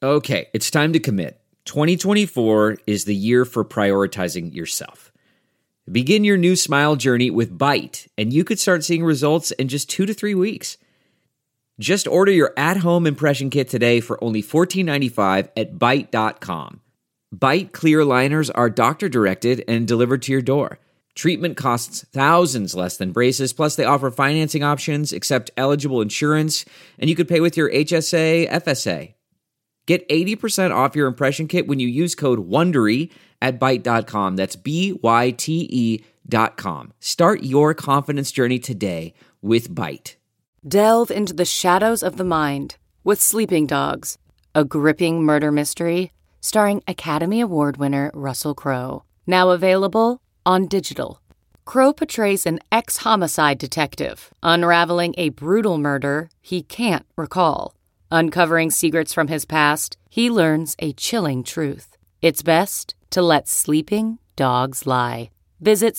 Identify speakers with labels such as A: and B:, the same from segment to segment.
A: Okay, it's time to commit. 2024 is the year for prioritizing yourself. Begin your new smile journey with Byte, and you could start seeing results in just 2 to 3 weeks. Just order your at-home impression kit today for only $14.95 at Byte.com. Byte clear liners are doctor-directed and delivered to your door. Treatment costs thousands less than braces, plus they offer financing options, accept eligible insurance, and you could pay with your HSA, FSA. Get 80% off your impression kit when you use code WONDERY at Byte.com. That's BYTE.com. Start your confidence journey today with Byte.
B: Delve into the shadows of the mind with Sleeping Dogs, a gripping murder mystery starring Academy Award winner Russell Crowe. Now available on digital. Crowe portrays an ex-homicide detective unraveling a brutal murder he can't recall. Uncovering secrets from his past, he learns a chilling truth. It's best to let sleeping dogs lie. Visit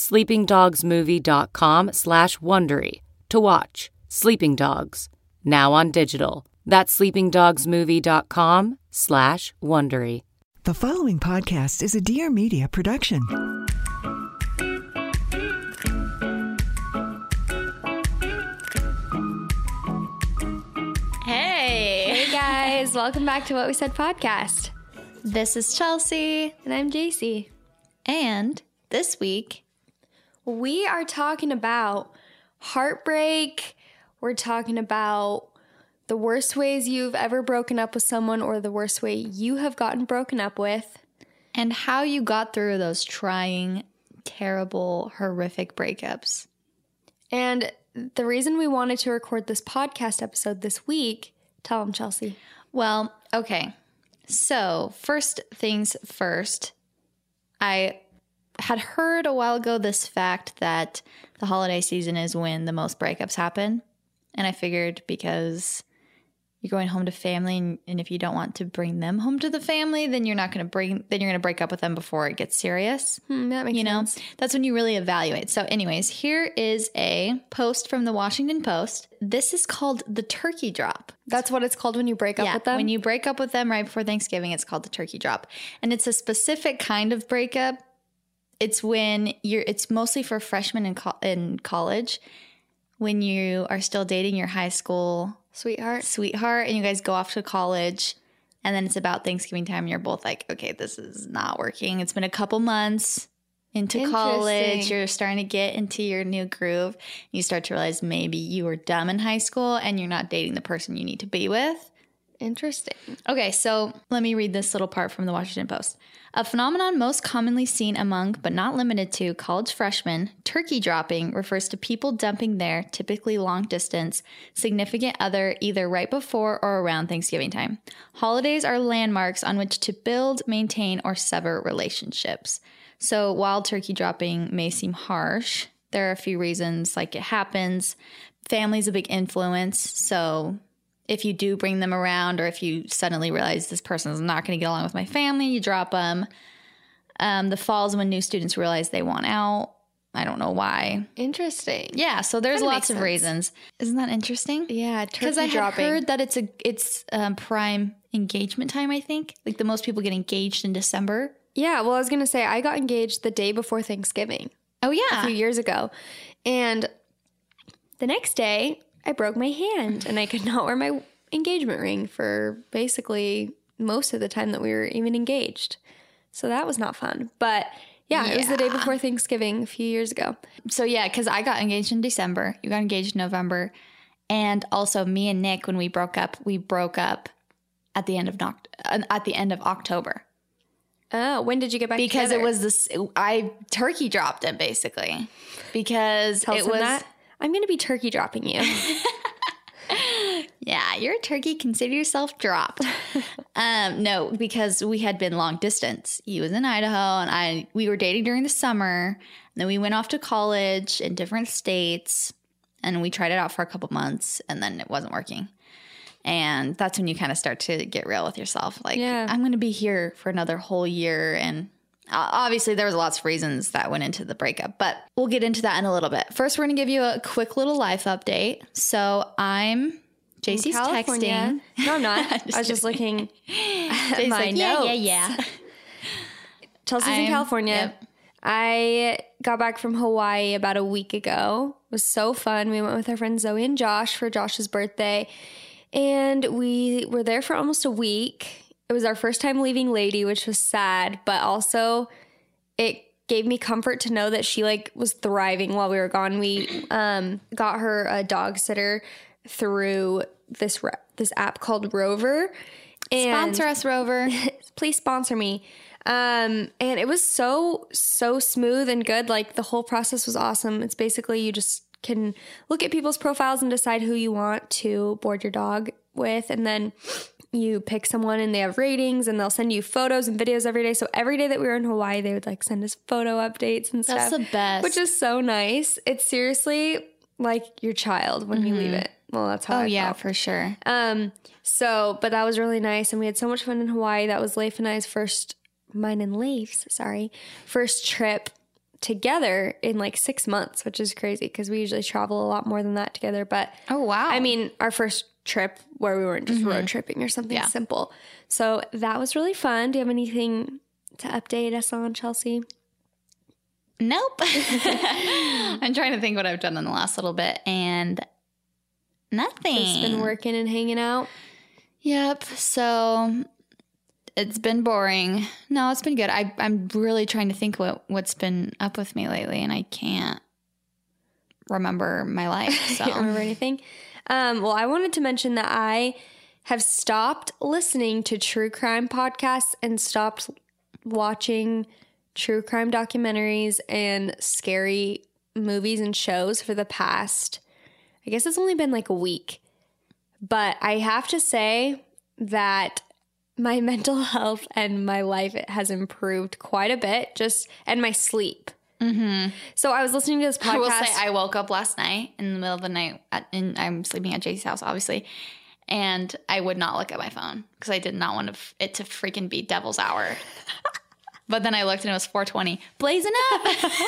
B: sleepingdogsmovie.com/Wondery to watch Sleeping Dogs, now on digital. That's sleepingdogsmovie.com/Wondery.
C: The following podcast is a Dear Media production.
D: Hey guys, welcome back to What We Said podcast. This is Chelsea. And I'm JC. And this week, we are talking about heartbreak. We're talking about the worst ways you've ever broken up with someone or the worst way you have gotten broken up with.
E: And how you got through those trying, terrible, horrific breakups.
D: And the reason we wanted to record this podcast episode this week, tell them, Chelsea.
E: Well, okay. So, first things first, I had heard a while ago this fact that the holiday season is when the most breakups happen. And I figured because you're going home to family, and if you don't want to bring them home to the family, then you're going to break up with them before it gets serious.
D: That makes sense.
E: That's when you really evaluate. So anyways, here is a post from the Washington Post. This is called the turkey drop.
D: It's what it's called when you break up with them?
E: When you break up with them right before Thanksgiving, it's called the turkey drop. And it's a specific kind of breakup. It's when it's mostly for freshmen in college, when you are still dating your high school sweetheart, and you guys go off to college, and then it's about Thanksgiving time, and you're both like, okay, this is not working. It's been a couple months into college. You're starting to get into your new groove. You start to realize maybe you were dumb in high school, and you're not dating the person you need to be with.
D: Interesting.
E: Okay, so let me read this little part from the Washington Post. A phenomenon most commonly seen among, but not limited to, college freshmen, turkey dropping refers to people dumping their, typically long distance, significant other either right before or around Thanksgiving time. Holidays are landmarks on which to build, maintain, or sever relationships. So while turkey dropping may seem harsh, there are a few reasons like it happens. Family's a big influence, so if you do bring them around, or if you suddenly realize this person is not going to get along with my family, you drop them. The fall's when new students realize they want out. I don't know why.
D: Interesting.
E: Yeah, so there's lots of reasons. Isn't that interesting?
D: Yeah,
E: because I have heard that it's prime engagement time, I think. Like the most people get engaged in December.
D: Yeah, well, I was going to say I got engaged the day before Thanksgiving.
E: Oh, yeah.
D: A few years ago. And the next day, I broke my hand and I could not wear my engagement ring for basically most of the time that we were even engaged. So that was not fun. But yeah, it was the day before Thanksgiving a few years ago.
E: So yeah, because I got engaged in December. You got engaged in November. And also me and Nick, when we broke up at the end of October.
D: Oh, when did you get back
E: because
D: together?
E: It was this, I turkey dropped him basically. Because
D: Tell
E: it was
D: that. I'm going to be turkey dropping you.
E: Yeah, you're a turkey. Consider yourself dropped. No, because we had been long distance. He was in Idaho, and we were dating during the summer. And then we went off to college in different states, and we tried it out for a couple months, and then it wasn't working. And that's when you kind of start to get real with yourself. Like, I'm going to be here for another whole year, and obviously, there was lots of reasons that went into the breakup, but we'll get into that in a little bit. First, we're going to give you a quick little life update. So I'm JC's
D: California.
E: texting.
D: No, I'm not. I was just looking at my notes.
E: Yeah.
D: Chelsea's in California.
E: Yep.
D: I got back from Hawaii about a week ago. It was so fun. We went with our friends Zoe and Josh for Josh's birthday. And we were there for almost a week. It was our first time leaving Lady, which was sad, but also it gave me comfort to know that she was thriving while we were gone. We got her a dog sitter through this app called Rover. And
E: Sponsor us, Rover.
D: please sponsor me. And it was so smooth and good. The whole process was awesome. It's basically you just can look at people's profiles and decide who you want to board your dog with. And then you pick someone and they have ratings and they'll send you photos and videos every day. So every day that we were in Hawaii, they would send us photo updates and stuff.
E: That's the best.
D: Which is so nice. It's seriously like your child when you leave it. Well, that's how I felt.
E: For sure.
D: But that was really nice. And we had so much fun in Hawaii. That was Leif and I's mine and Leif's first trip together in 6 months, which is crazy because we usually travel a lot more than that together. But
E: oh, wow.
D: I mean, our first trip where we weren't just road tripping or something simple. So that was really fun. Do you have anything to update us on, Chelsea?
E: Nope. I'm trying to think what I've done in the last little bit, and nothing.
D: Just been working and hanging out.
E: Yep. So it's been boring. No, it's been good. I'm really trying to think what's been up with me lately, and I can't remember my life. So.
D: Can't remember anything. Well, I wanted to mention that I have stopped listening to true crime podcasts and stopped watching true crime documentaries and scary movies and shows for the past, I guess it's only been a week. But I have to say that my mental health and my life has improved quite a bit, and my sleep. Mm-hmm. So I was listening to this podcast.
E: I will say I woke up last night in the middle of the night, and I'm sleeping at JC's house, obviously, and I would not look at my phone because I did not want it to freaking be devil's hour. But then I looked and it was 4:20, blazing up.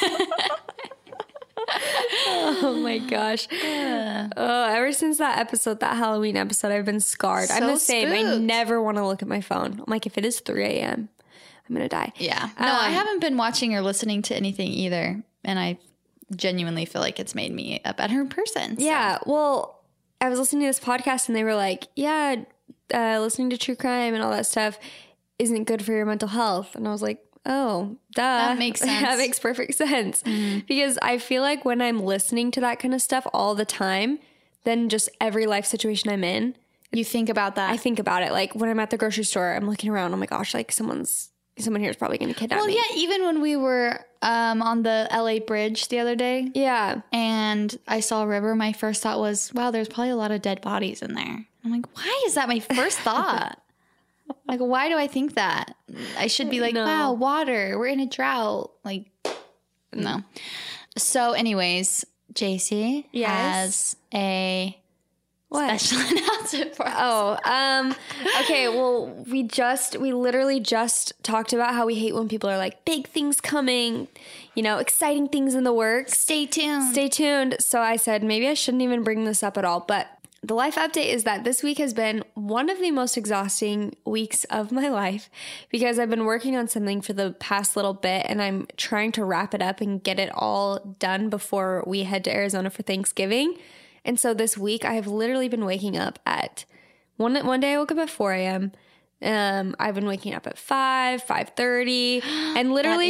D: Oh my gosh. Ever since that Halloween episode, I've been scarred. I'm the same.
E: Spooked.
D: I never want to look at my phone. I'm if it is 3 a.m., I'm going to die.
E: Yeah. No, I haven't been watching or listening to anything either. And I genuinely feel like it's made me a better person. So.
D: Yeah. Well, I was listening to this podcast and they were like, listening to true crime and all that stuff isn't good for your mental health. And I was like, oh, duh.
E: That makes sense.
D: That makes perfect sense. Mm-hmm. Because I feel like when I'm listening to that kind of stuff all the time, then just every life situation I'm in,
E: you think about that.
D: I think about it. When I'm at the grocery store, I'm looking around. Oh my gosh, someone here is probably going to kidnap me.
E: Well, yeah, even when we were on the LA bridge the other day.
D: Yeah.
E: And I saw a river, my first thought was, wow, there's probably a lot of dead bodies in there. I'm like, why is that my first thought? Why do I think that? I should be wow, water. We're in a drought. No. So anyways, JC has a special announcement for us.
D: Okay. Well, we literally just talked about how we hate when people are big things coming, exciting things in the works.
E: Stay tuned.
D: So I said, maybe I shouldn't even bring this up at all. But the life update is that this week has been one of the most exhausting weeks of my life because I've been working on something for the past little bit and I'm trying to wrap it up and get it all done before we head to Arizona for Thanksgiving. And so this week I have literally been waking up at one day I woke up at 4 a.m. I've been waking up at 5:30 and literally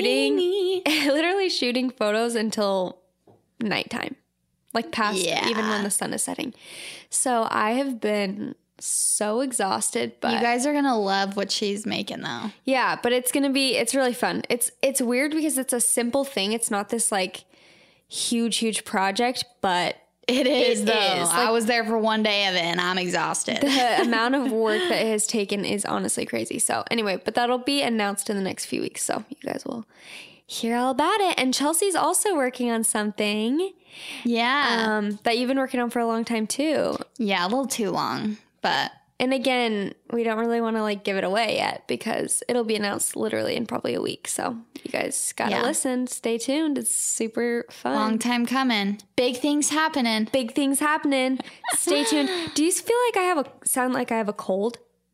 D: shooting photos until nighttime. Past even when the sun is setting. So I have been so exhausted. But
E: you guys are going to love what she's making though.
D: Yeah, but it's really fun. It's weird because it's a simple thing. It's not this huge project, but
E: it is though. I was there for one day of it and I'm exhausted.
D: The amount of work that it has taken is honestly crazy. So anyway, but that'll be announced in the next few weeks. So you guys will hear all about it. And Chelsea's also working on something.
E: Yeah.
D: That you've been working on for a long time too.
E: Yeah, a little too long, but
D: And again, we don't really want to like give it away yet because it'll be announced literally in probably a week. So you guys got to listen. Stay tuned. It's super fun.
E: Long time coming. Big things happening.
D: Big things happening. Stay tuned. Do you feel like sound like I have a cold?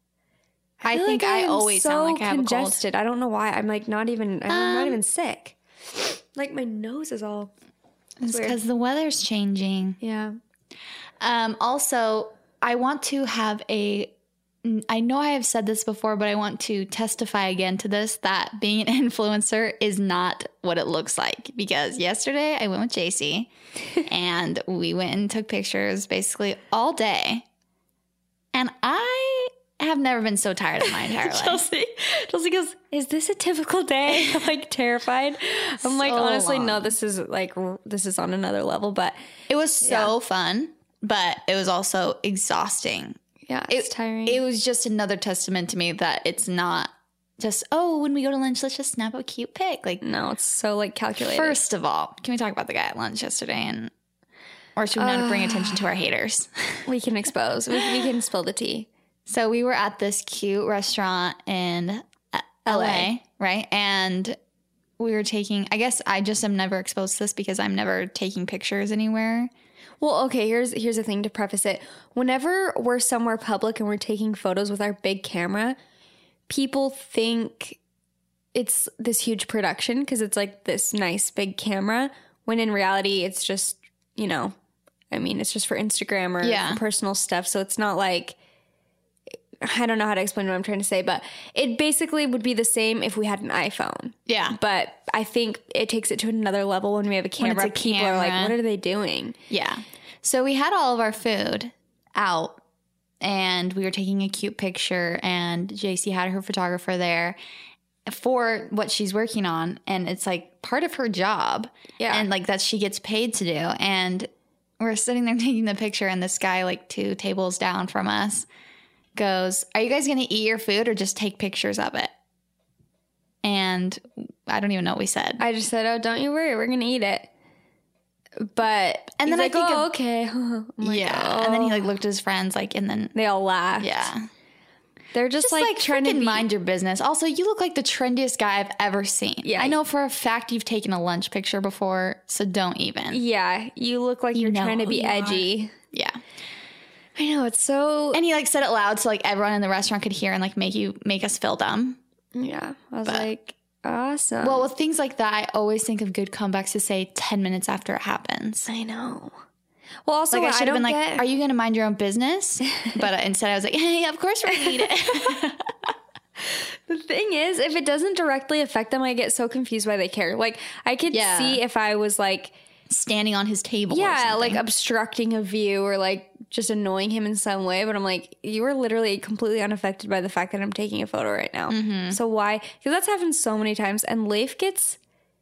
E: I think like I always sound like I have
D: congested.
E: a cold.
D: I don't know why. I'm like I'm not even sick. Like my nose is all.
E: It's because the weather's changing.
D: Yeah.
E: Also, I want to have I know I have said this before, but I want to testify again to this, that being an influencer is not what it looks like. Because yesterday I went with JC and we went and took pictures basically all day. And I have never been so tired in my entire life.
D: Chelsea goes, is this a typical day? I'm like terrified. I'm like, honestly, no, this is on another level, but
E: it was so fun, but it was also exhausting.
D: Yeah, it's tiring.
E: It was just another testament to me that it's not just, when we go to lunch, let's just snap a cute pic. Like,
D: no, it's so like calculated.
E: First of all, can we talk about the guy at lunch yesterday, or should we not bring attention to our haters?
D: We can expose. we can spill the tea.
E: So we were at this cute restaurant in LA, right? And we were taking, I guess I just am never exposed to this because I'm never taking pictures anywhere.
D: Well, okay, here's the thing to preface it. Whenever we're somewhere public and we're taking photos with our big camera, people think it's this huge production because it's like this nice big camera, when in reality it's just, it's just for Instagram or for personal stuff. So it's not like, I don't know how to explain what I'm trying to say, but it basically would be the same if we had an iPhone.
E: Yeah.
D: But I think it takes it to another level when we have a camera. People are like, what are they doing?
E: Yeah. So we had all of our food out and we were taking a cute picture, and JC had her photographer there for what she's working on. And it's like part of her job. Yeah. And like that she gets paid to do. And we're sitting there taking the picture, and this guy like 2 tables down from us goes, are you guys going to eat your food or just take pictures of it? And I don't even know what we said.
D: I just said, don't you worry, we're going to eat it. And then
E: like,
D: I think, okay.
E: Like, And then he like looked at his friends, like, and then
D: they all laughed.
E: Yeah.
D: They're just like trying to
E: mind your business. Also, you look like the trendiest guy I've ever seen. Yeah. I know for a fact you've taken a lunch picture before, so don't even.
D: Yeah. You look like you're trying to be edgy.
E: Yeah.
D: I know, it's so...
E: And he like said it loud so like everyone in the restaurant could hear and like make us feel dumb.
D: Yeah. I was like, awesome.
E: Well, with things like that, I always think of good comebacks to say 10 minutes after it happens.
D: I know. Well, also,
E: like I should have been like, are you going to mind your own business? But instead I was like, hey, of course we're going to eat it.
D: The thing is, if it doesn't directly affect them, I get so confused why they care. Like, I could see if I was like...
E: standing on his table.
D: Yeah, like obstructing a view or like just annoying him in some way. But I'm like, you are literally completely unaffected by the fact that I'm taking a photo right now. Mm-hmm. So why? Because that's happened so many times. And Leif gets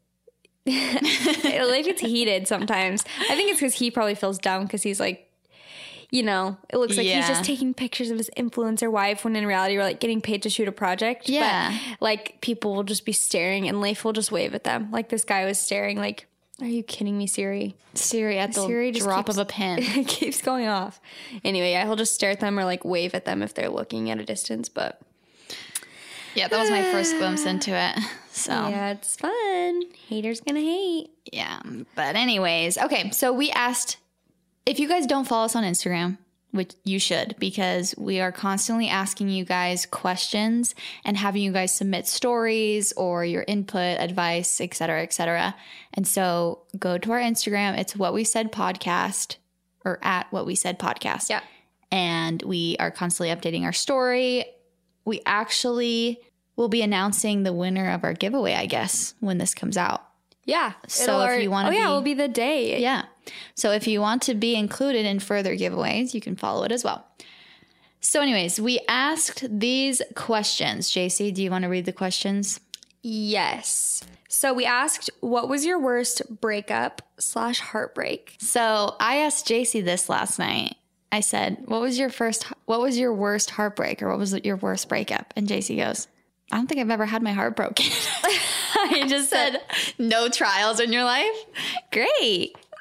D: heated sometimes. I think it's because he probably feels dumb because he's like, it looks like he's just taking pictures of his influencer wife when in reality we're like getting paid to shoot a project.
E: Yeah.
D: But like people will just be staring and Leif will just wave at them. Like this guy was staring like, are you kidding me, Siri?
E: Siri at the drop of a pin.
D: It keeps going off. Anyway, yeah, he'll just stare at them or like wave at them if they're looking at a distance. But
E: yeah, that was my first glimpse into it. So
D: yeah, it's fun. Haters gonna hate.
E: Yeah, but anyways, okay. So we asked if you guys don't follow us on Instagram, which you should, because we are constantly asking you guys questions and having you guys submit stories or your input, advice, et cetera, et cetera. And so go to our Instagram. It's What We Said Podcast, or at What We Said Podcast.
D: Yeah.
E: And we are constantly updating our story. We actually will be announcing the winner of our giveaway, I guess, when this comes out.
D: Yeah.
E: So if you want to
D: it will be the day.
E: Yeah. So if you want to be included in further giveaways, you can follow it as well. So anyways, we asked these questions. JC, do you want to read the questions?
D: Yes. So we asked, what was your worst breakup/heartbreak?
E: So I asked JC this last night. I said, what was your worst heartbreak, or what was your worst breakup? And JC goes, I don't think I've ever had my heart broken.
D: I just said,
E: no trials in your life? Great.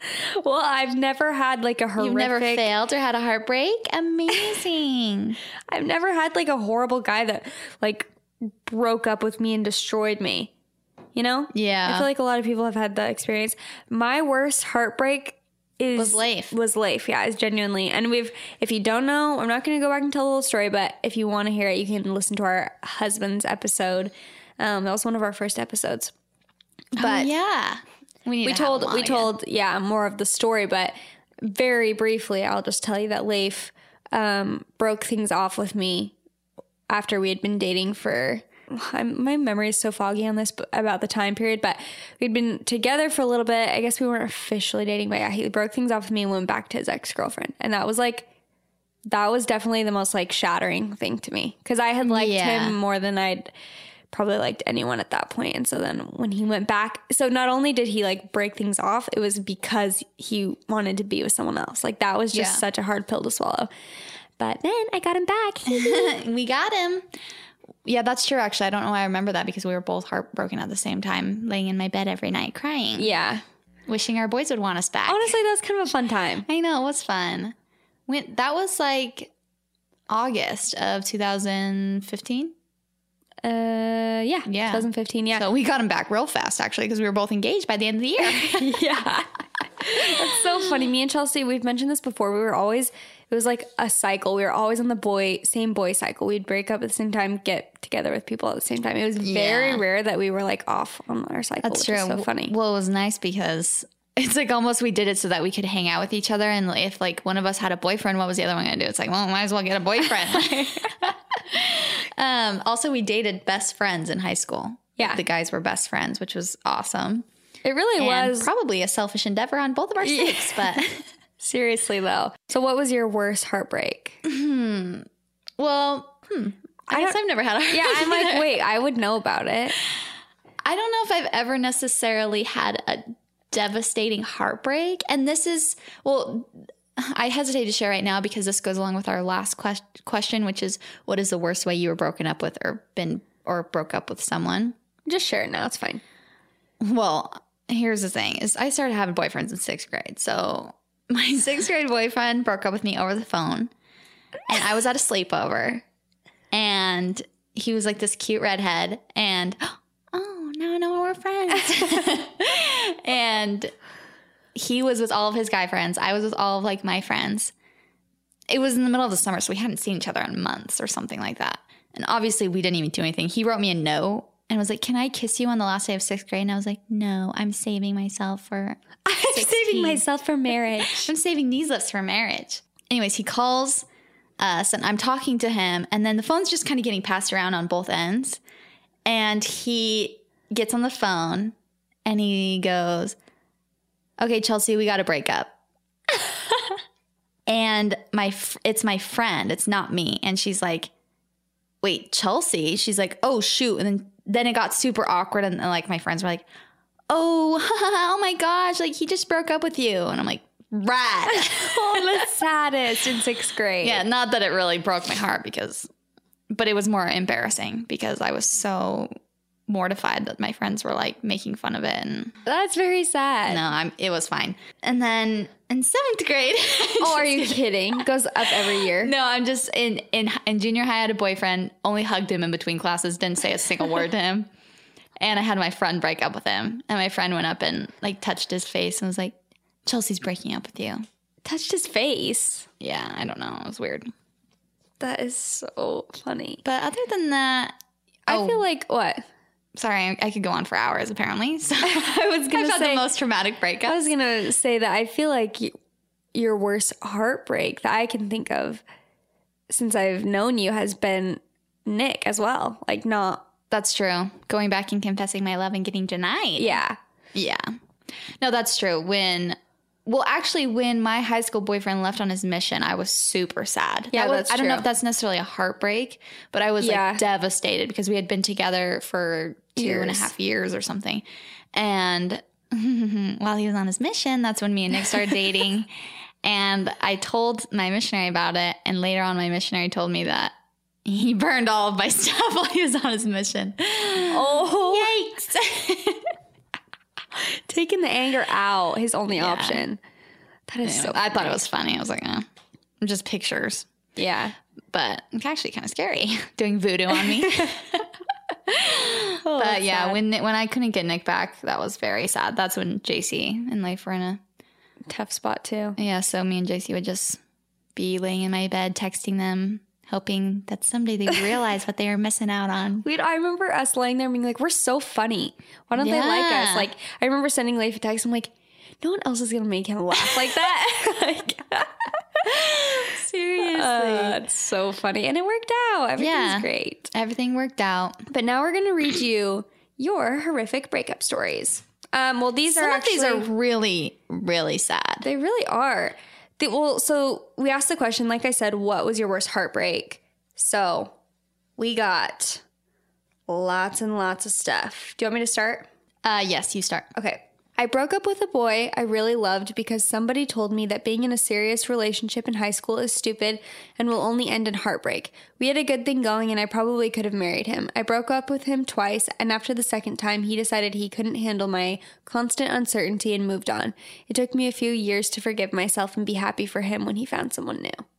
D: Well, I've never had like a horrific...
E: You've never failed or had a heartbreak? Amazing.
D: I've never had like a horrible guy that like broke up with me and destroyed me. You know?
E: Yeah.
D: I feel like a lot of people have had that experience. My worst heartbreak
E: Was Leif,
D: yeah, is genuinely. And if you don't know, I'm not going to go back and tell the whole story, but if you want to hear it, you can listen to our husband's episode. That was one of our first episodes. But
E: yeah. We told more of the story, but very briefly, I'll just tell you that Leif broke things off with me after we had been dating for... my memory is so foggy on this about the time period, but we'd been together for a little bit. I guess we weren't officially dating, but yeah, he broke things off with me and went back to his ex-girlfriend. And that was definitely the most like shattering thing to me, because I had liked him more than I'd probably liked anyone at that point. And so then when he went back, so not only did he like break things off, it was because he wanted to be with someone else. Like that was just such a hard pill to swallow. But then I got him back. We got him. Yeah, that's true, actually. I don't know why I remember that, because we were both heartbroken at the same time, laying in my bed every night crying.
D: Yeah.
E: Wishing our boys would want us back.
D: Honestly, that was kind of a fun time.
E: I know, it was fun. That was like August of 2015.
D: Yeah. 2015, yeah.
E: So we got him back real fast, actually, because we were both engaged by the end of the year.
D: Yeah. That's so funny. Me and Chelsea, we've mentioned this before. It was like a cycle. We were always on the same boy cycle. We'd break up at the same time, get together with people at the same time. It was very rare that we were like off on our cycle.
E: That's
D: which
E: true.
D: is so funny.
E: Well, it was nice because it's like almost we did it so that we could hang out with each other. And if like one of us had a boyfriend, what was the other one going to do? It's like, well, might as well get a boyfriend. Also, we dated best friends in high school.
D: Yeah.
E: The guys were best friends, which was awesome.
D: It really was.
E: Probably a selfish endeavor on both of our sakes, but...
D: Seriously, though. So what was your worst heartbreak?
E: Well, I guess I've never had a heartbreak.
D: Yeah, I'm like, wait, I would know about it.
E: I don't know if I've ever necessarily had a devastating heartbreak. And this is, well, I hesitate to share right now because this goes along with our last question, which is, what is the worst way you were broken up with or broke up with someone?
D: Just share it now. It's fine.
E: Well, here's the thing is I started having boyfriends in 6th grade. So my 6th grade boyfriend broke up with me over the phone, and I was at a sleepover, and he was like this cute redhead, and oh, now I know we're friends. And he was with all of his guy friends. I was with all of like my friends. It was in the middle of the summer, so we hadn't seen each other in months or something like that. And obviously we didn't even do anything. He wrote me a note and was like, "Can I kiss you on the last day of 6th grade?" And I was like, "No, I'm saving myself for 16.
D: I'm saving myself for marriage.
E: I'm saving these lips for marriage." Anyways, he calls us and I'm talking to him, and then the phone's just kind of getting passed around on both ends. And he gets on the phone and he goes, "Okay, Chelsea, we got to break up." And it's my friend. It's not me. And she's like, "Wait, Chelsea?" She's like, "Oh, shoot." And then it got super awkward. And like my friends were like, oh my gosh, like he just broke up with you. And I'm like, rat.
D: Oh, the saddest in 6th grade.
E: Yeah, not that it really broke my heart but it was more embarrassing because I was so mortified that my friends were like making fun of it. And
D: that's very sad.
E: No, it was fine. And then in 7th grade.
D: Oh, are you kidding? Goes up every year.
E: No, I'm just in junior high. I had a boyfriend, only hugged him in between classes, didn't say a single word to him. And I had my friend break up with him. And my friend went up and like touched his face and was like, "Chelsea's breaking up with you."
D: Touched his face?
E: Yeah, I don't know. It was weird.
D: That is so funny.
E: But other than that,
D: I feel like what?
E: Sorry, I could go on for hours apparently. So
D: I've
E: had the most traumatic breakup.
D: I was going to say that I feel like your worst heartbreak that I can think of since I've known you has been Nick as well. Like not.
E: That's true. Going back and confessing my love and getting denied.
D: Yeah.
E: Yeah. No, that's true. When my high school boyfriend left on his mission, I was super sad.
D: Yeah, that's true.
E: I don't know if that's necessarily a heartbreak, but I was like devastated because we had been together for 2.5 years or something. And while he was on his mission, that's when me and Nick started dating. And I told my missionary about it. And later on, my missionary told me that he burned all of my stuff while he was on his mission.
D: Oh.
E: Yikes.
D: Taking the anger out, his only option. That is
E: Anyway,
D: so
E: I thought
D: funny.
E: it was funny. I was like, just pictures.
D: Yeah.
E: But it's actually kind of scary doing voodoo on me. But yeah,
D: sad.
E: when I couldn't get Nick back, that was very sad. That's when JC and life were in a
D: Tough spot too.
E: yeah. So me and JC would just be laying in my bed, texting them, hoping that someday they realize what they are missing out on.
D: I remember us laying there and being like, we're so funny. Why don't they like us?
E: Yeah.
D: Like, I remember sending Leif a text. I'm like, no one else is going to make him laugh like that. Like, seriously. It's so funny. And it worked out. Everything's great.
E: Everything worked out.
D: But now we're going to read you your horrific breakup stories. Well, these
E: Some
D: are
E: of these
D: actually...
E: are really, really sad.
D: They really are. So we asked the question, like I said, what was your worst heartbreak? So we got lots and lots of stuff. Do you want me to start?
E: Yes, you start.
D: Okay. I broke up with a boy I really loved because somebody told me that being in a serious relationship in high school is stupid and will only end in heartbreak. We had a good thing going and I probably could have married him. I broke up with him twice, and after the second time, he decided he couldn't handle my constant uncertainty and moved on. It took me a few years to forgive myself and be happy for him when he found someone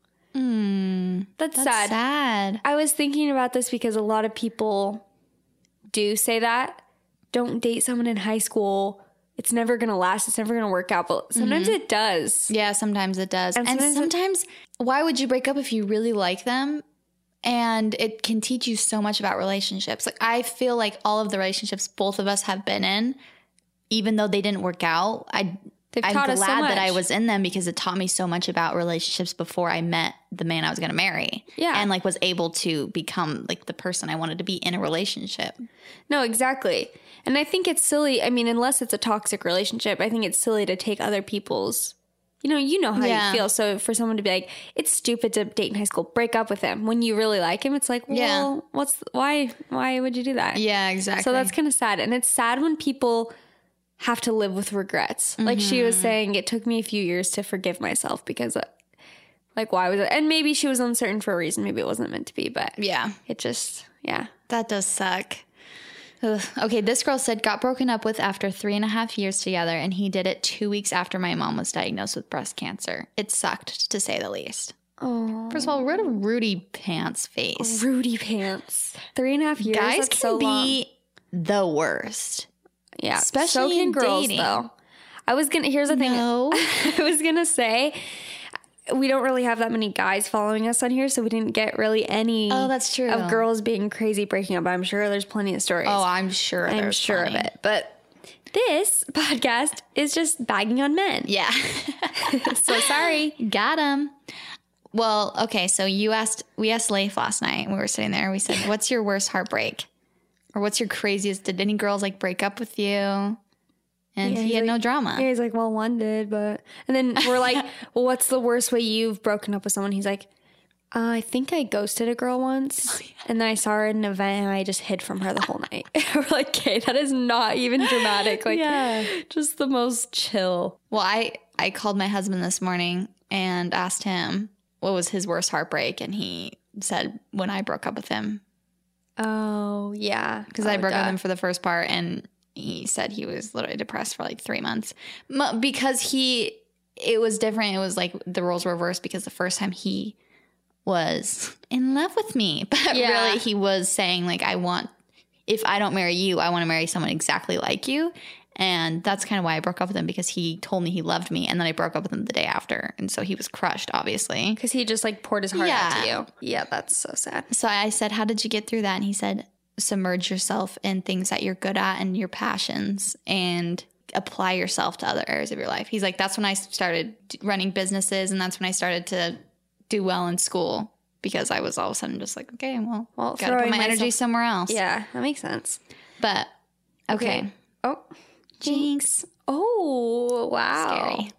D: new. That's sad.
E: Sad.
D: I was thinking about this because a lot of people do say that. Don't date someone in high school. It's never going to last. It's never going to work out. But sometimes it does.
E: Yeah, sometimes it does.
D: And
E: And
D: sometimes
E: sometimes, why would you break up if you really like them? And it can teach you so much about relationships. Like, I feel like all of the relationships both of us have been in, even though they didn't work out, I'm
D: taught us so
E: glad that I
D: much.
E: was in them because it taught me so much about relationships before I met the man I was going to marry.
D: Yeah.
E: And like was able to become like the person I wanted to be in a relationship.
D: No, exactly. And I think it's silly. I mean, unless it's a toxic relationship, I think it's silly to take other people's, you know how
E: Yeah.
D: you feel. So for someone to be like, it's stupid to date in high school, break up with him when you really like him. It's like, well,
E: Yeah.
D: why would you do that?
E: Yeah, exactly.
D: So that's kind of sad. And it's sad when people have to live with regrets. Like she was saying, it took me a few years to forgive myself because like, why was it? And maybe she was uncertain for a reason. Maybe it wasn't meant to be, but
E: yeah.
D: it just, yeah.
E: That does suck. Ugh. Okay, this girl said got broken up with after 3.5 years together, and he did it 2 weeks after my mom was diagnosed with breast cancer. It sucked, to say the least.
D: Oh,
E: First of all, what a Rudy Pants face.
D: Rudy Pants. 3.5 years.
E: Guys
D: That's
E: can
D: so long.
E: be the worst.
D: Yeah,
E: especially
D: so can
E: in
D: girls
E: dating.
D: though. Here's the thing.
E: No.
D: I was gonna say, we don't really have that many guys following us on here, so we didn't get really any.
E: Oh, that's true.
D: Of girls being crazy breaking up. But I'm sure there's plenty of stories.
E: Oh, I'm sure.
D: I'm
E: there's
D: sure
E: plenty.
D: of it. But this podcast is just bagging on men.
E: Yeah.
D: So sorry.
E: Got him. Well, okay, so we asked Leif last night when we were sitting there. We said, what's your worst heartbreak? Or what's your craziest? Did any girls like break up with you? And
D: Yeah,
E: he
D: he's
E: had
D: like-
E: no drama.
D: Yeah, he's like, well, one did, but... And then we're like, well, what's the worst way you've broken up with someone? He's like, I think I ghosted a girl once, and then I saw her at an event, and I just hid from her the whole night. We're like, okay, that is not even dramatic. Like, just the most chill.
E: Well, I called my husband this morning and asked him what was his worst heartbreak, and he said when I broke up with him.
D: Oh, yeah.
E: Because I broke up with him for the first part, and he said he was literally depressed for like 3 months. Because it was different. It was like the roles were reversed because the first time he was in love with me. But
D: Yeah.
E: really he was saying like, if I don't marry you, I want to marry someone exactly like you. And that's kind of why I broke up with him, because he told me he loved me, and then I broke up with him the day after. And so he was crushed, obviously.
D: Because he just, like, poured his heart out to
E: Yeah.
D: you. Yeah, that's so sad.
E: So I said, how did you get through that? And he said, submerge yourself in things that you're good at and your passions, and apply yourself to other areas of your life. He's like, that's when I started running businesses, and that's when I started to do well in school, because I was all of a sudden just like, okay, well gotta put
D: throwing
E: my energy
D: myself-
E: somewhere else.
D: Yeah, that makes sense.
E: But okay.
D: Oh,
E: Jinx.
D: oh, wow.
E: Scary.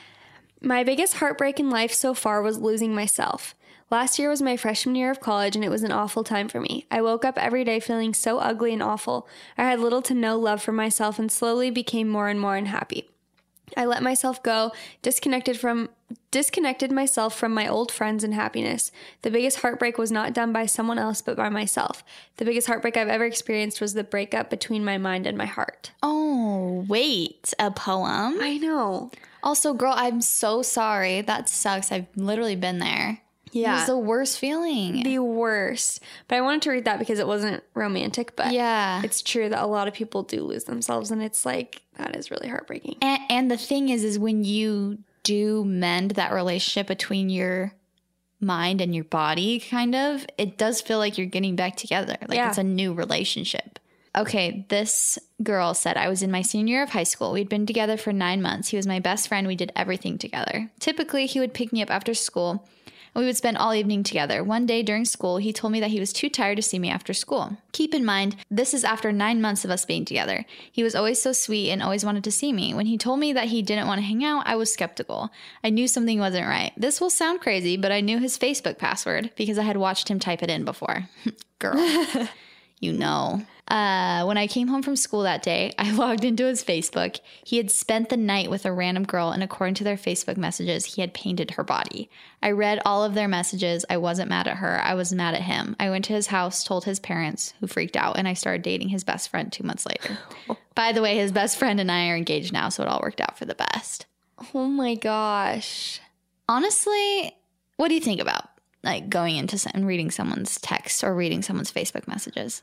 D: My biggest heartbreak in life so far was losing myself. Last year was my freshman year of college, and it was an awful time for me. I woke up every day feeling so ugly and awful. I had little to no love for myself and slowly became more and more unhappy. I let myself go, disconnected from disconnected myself from my old friends and happiness. The biggest heartbreak was not done by someone else, but by myself. The biggest heartbreak I've ever experienced was the breakup between my mind and my heart.
E: Oh, wait, a poem?
D: I know.
E: Also, girl, I'm so sorry. That sucks. I've literally been there.
D: Yeah.
E: It was the worst feeling.
D: The worst. But I wanted to read that because it wasn't romantic, but
E: yeah,
D: it's true that a lot of people do lose themselves, and it's like, that is really heartbreaking.
E: And the thing is when you do mend that relationship between your mind and your body, kind of, it does feel like you're getting back together. Like it's a new relationship. Okay, this girl said, I was in my senior year of high school. We'd been together for 9 months. He was my best friend. We did everything together. Typically, he would pick me up after school, and we would spend all evening together. One day during school, he told me that he was too tired to see me after school. Keep in mind, this is after 9 months of us being together. He was always so sweet and always wanted to see me. When he told me that he didn't want to hang out, I was skeptical. I knew something wasn't right. This will sound crazy, but I knew his Facebook password because I had watched him type it in before. Girl, you know. When I came home from school that day, I logged into his Facebook. He had spent the night with a random girl, and according to their Facebook messages, he had painted her body. I read all of their messages. I wasn't mad at her. I was mad at him. I went to his house, told his parents, who freaked out, and I started dating his best friend 2 months later. By the way, his best friend and I are engaged now, so it all worked out for the best.
D: Oh my gosh.
E: Honestly, what do you think about like going into and reading someone's text or reading someone's Facebook messages?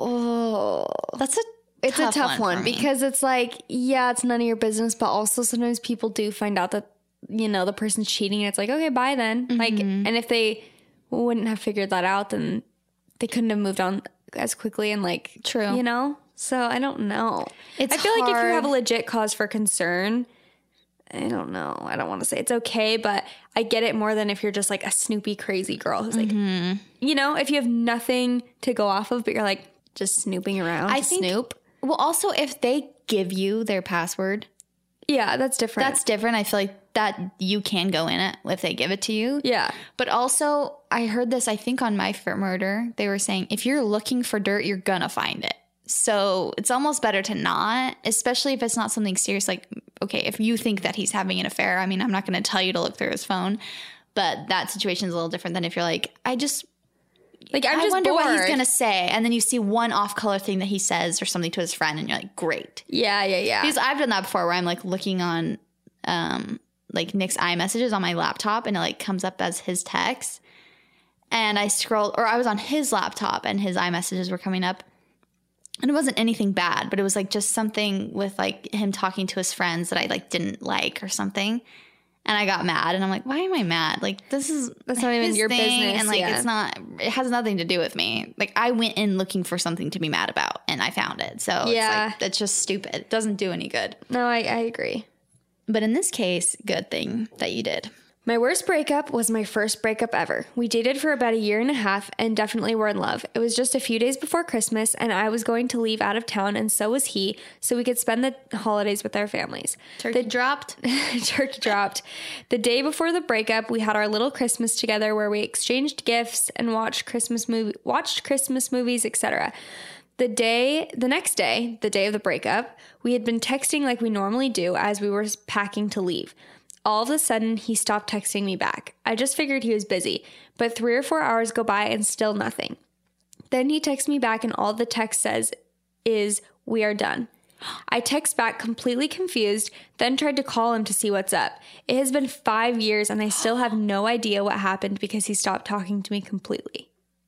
D: Oh,
E: It's
D: a tough one because it's like, yeah, it's none of your business, but also sometimes people do find out that, you know, the person's cheating, and it's like, okay, bye then. Mm-hmm. Like, and if they wouldn't have figured that out, then they couldn't have moved on as quickly and like,
E: true,
D: you know? So I don't know. I feel
E: hard.
D: like if you have a legit cause for concern, I don't know. I don't want to say it's okay, but I get it more than if you're just like a snoopy, crazy girl who's like, you know, if you have nothing to go off of, but you're like just snooping around. I think, snoop.
E: Well, also if they give you their password.
D: Yeah, that's different.
E: That's different. I feel like that you can go in it if they give it to you.
D: Yeah.
E: But also I heard this, I think on My Fair Murder, they were saying if you're looking for dirt, you're gonna find it. So it's almost better to not, especially if it's not something serious. Like, okay, if you think that he's having an affair, I mean, I'm not going to tell you to look through his phone, but that situation is a little different than if you're like, I wonder
D: bored.
E: what he's going to say. And then you see one off-color thing that he says or something to his friend and you're like, great.
D: Yeah.
E: Because I've done that before where I'm like looking on like Nick's iMessages on my laptop and it like comes up as his text. And I scrolled, or I was on his laptop and his iMessages were coming up. And it wasn't anything bad, but it was like just something with like him talking to his friends that I like didn't like or something. And I got mad and I'm like, why am I mad? Like that's not
D: even your business.
E: And like it has nothing to do with me. Like I went in looking for something to be mad about and I found it. So it's like, that's just stupid. It doesn't do any good.
D: No, I agree.
E: But in this case, good thing that you did.
D: My worst breakup was my first breakup ever. We dated for about 1.5 years and definitely were in love. It was just a few days before Christmas and I was going to leave out of town and so was he, so we could spend the holidays with our families.
E: Turkey dropped.
D: The day before the breakup, we had our little Christmas together where we exchanged gifts and watched Christmas movies, etc. The next day, the day of the breakup, we had been texting like we normally do as we were packing to leave. All of a sudden, he stopped texting me back. I just figured he was busy, but 3 or 4 hours go by and still nothing. Then he texts me back and all the text says is, "We are done." I text back completely confused, then tried to call him to see what's up. It has been 5 years and I still have no idea what happened because he stopped talking to me completely.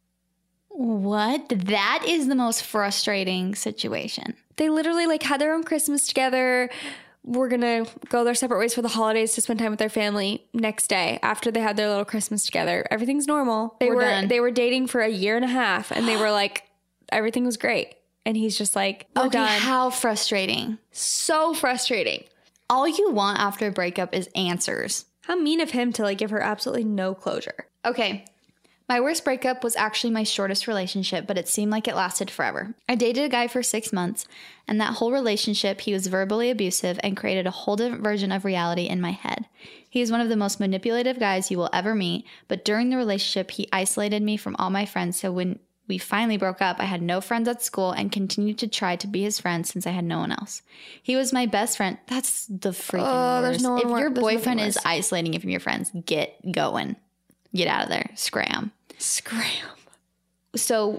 E: What? That is the most frustrating situation.
D: They literally like had their own Christmas together. We're going to go their separate ways for the holidays to spend time with their family next day after they had their little Christmas together. Everything's normal. They were dating for 1.5 years and they were like, everything was great. And he's just like, we're done.
E: How frustrating.
D: So frustrating.
E: All you want after a breakup is answers.
D: How mean of him to like give her absolutely no closure.
E: Okay. My worst breakup was actually my shortest relationship, but it seemed like it lasted forever. I dated a guy for 6 months, and that whole relationship, he was verbally abusive and created a whole different version of reality in my head. He is one of the most manipulative guys you will ever meet, but during the relationship, he isolated me from all my friends so we finally broke up, I had no friends at school and continued to try to be his friend since I had no one else. He was my best friend. That's the freaking worst.
D: No
E: if your boyfriend is isolating you from your friends, get going. Get out of there. Scram. So,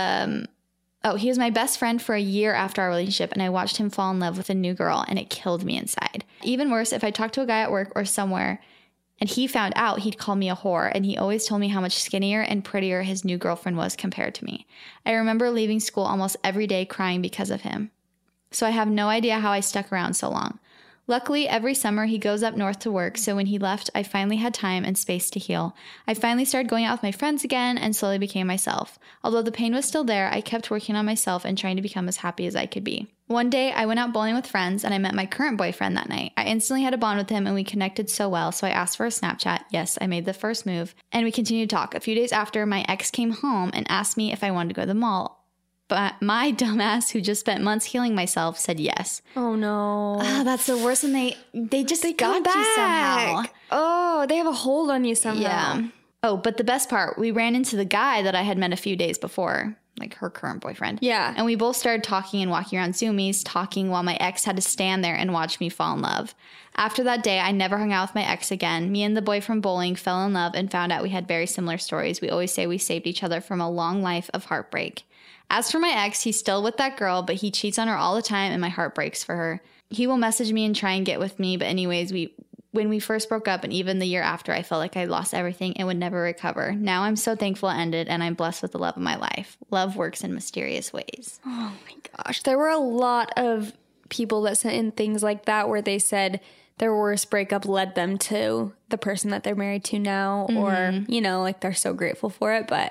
E: he was my best friend for a year after our relationship, and I watched him fall in love with a new girl, and it killed me inside. Even worse, if I talked to a guy at work or somewhere and he found out, he'd call me a whore, and he always told me how much skinnier and prettier his new girlfriend was compared to me. I remember leaving school almost every day crying because of him. So I have no idea how I stuck around so long. Luckily, every summer he goes up north to work, so when he left, I finally had time and space to heal. I finally started going out with my friends again and slowly became myself. Although the pain was still there, I kept working on myself and trying to become as happy as I could be. One day, I went out bowling with friends and I met my current boyfriend that night. I instantly had a bond with him and we connected so well, so I asked for a Snapchat. Yes, I made the first move, and we continued to talk. A few days after, my ex came home and asked me if I wanted to go to the mall. But my dumbass, who just spent months healing myself, said yes.
D: Oh, no.
E: That's the worst when they just got
D: back.
E: you somehow.
D: Oh, they have a hold on you somehow.
E: Yeah. Oh, but the best part, we ran into the guy that I had met a few days before, like her current boyfriend.
D: Yeah.
E: And we both started talking and walking around Zoomies, talking while my ex had to stand there and watch me fall in love. After that day, I never hung out with my ex again. Me and the boy from bowling fell in love and found out we had very similar stories. We always say we saved each other from a long life of heartbreak. As for my ex, he's still with that girl, but he cheats on her all the time and my heart breaks for her. He will message me and try and get with me, but anyways, when we first broke up and even the year after, I felt like I lost everything and would never recover. Now I'm so thankful it ended and I'm blessed with the love of my life. Love works in mysterious ways.
D: Oh my gosh. There were a lot of people that sent in things like that where they said their worst breakup led them to the person that they're married to now, or, you know, like they're so grateful for it, but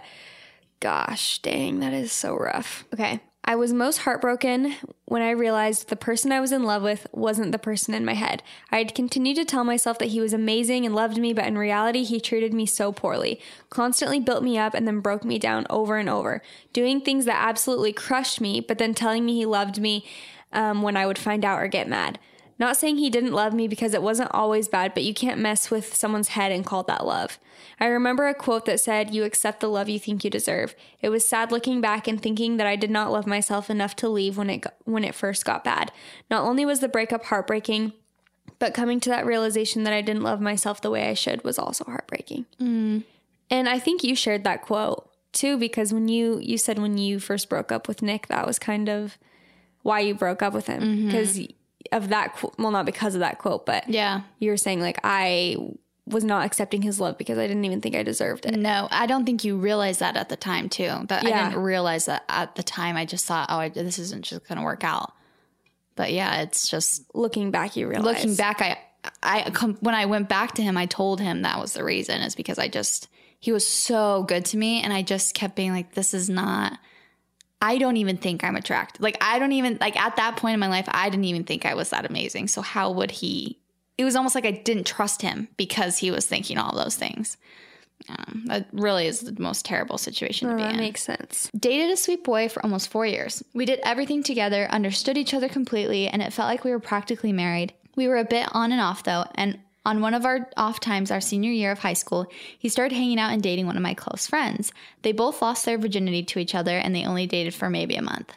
D: gosh, dang, that is so rough. Okay. I was most heartbroken when I realized the person I was in love with wasn't the person in my head. I had continued to tell myself that he was amazing and loved me, but in reality, he treated me so poorly, constantly built me up and then broke me down over and over, doing things that absolutely crushed me, but then telling me he loved me when I would find out or get mad. Not saying he didn't love me because it wasn't always bad, but you can't mess with someone's head and call that love. I remember a quote that said, "You accept the love you think you deserve." It was sad looking back and thinking that I did not love myself enough to leave when it first got bad. Not only was the breakup heartbreaking, but coming to that realization that I didn't love myself the way I should was also heartbreaking. And I think you shared that quote too, because when you said when you first broke up with Nick, that was kind of why you broke up with him, because of that, well, not because of that quote, but
E: yeah,
D: you were saying like, I was not accepting his love because I didn't even think I deserved it.
E: No, I don't think you realized that at the time too. That I didn't realize that at the time. I just thought, oh, this isn't just going to work out. But yeah, it's just
D: looking back, you realize. Looking
E: back, when I went back to him, I told him that was the reason, is because he was so good to me, and I just kept being like, this is not. I don't even think I'm attracted. Like, I don't even, like, at that point in my life, I didn't even think I was that amazing. So how would he? It was almost like I didn't trust him because he was thinking all those things. That really is the most terrible situation to be in.
D: That makes sense.
E: Dated a sweet boy for almost 4 years. We did everything together, understood each other completely, and it felt like we were practically married. We were a bit on and off, though, and on one of our off times, our senior year of high school, he started hanging out and dating one of my close friends. They both lost their virginity to each other, and they only dated for maybe a month.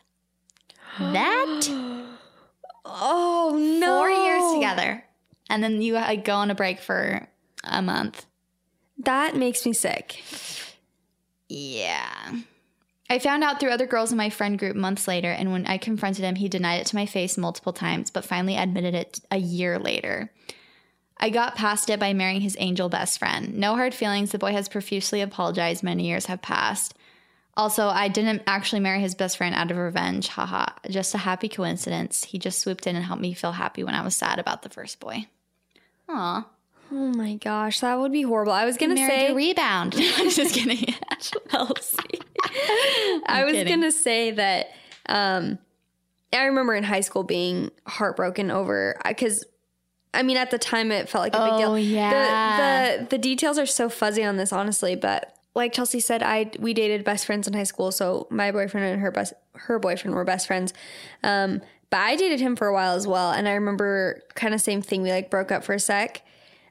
E: That?
D: Oh, no.
E: 4 years together. And then you go on a break for a month.
D: That makes me sick.
E: Yeah. I found out through other girls in my friend group months later, and when I confronted him, he denied it to my face multiple times, but finally admitted it a year later. I got past it by marrying his angel best friend. No hard feelings. The boy has profusely apologized. Many years have passed. Also, I didn't actually marry his best friend out of revenge. Haha. Just a happy coincidence. He just swooped in and helped me feel happy when I was sad about the first boy. Aw.
D: Oh my gosh, that would be horrible. I was going to say...
E: rebound. I'm just kidding.
D: Chelsea. I was going to say that I remember in high school being heartbroken over... Because, I mean, at the time it felt like a big deal.
E: Oh, yeah.
D: The details are so fuzzy on this, honestly. But like Chelsea said, we dated best friends in high school. So my boyfriend and her boyfriend were best friends. But I dated him for a while as well. And I remember kind of same thing. We like broke up for a sec.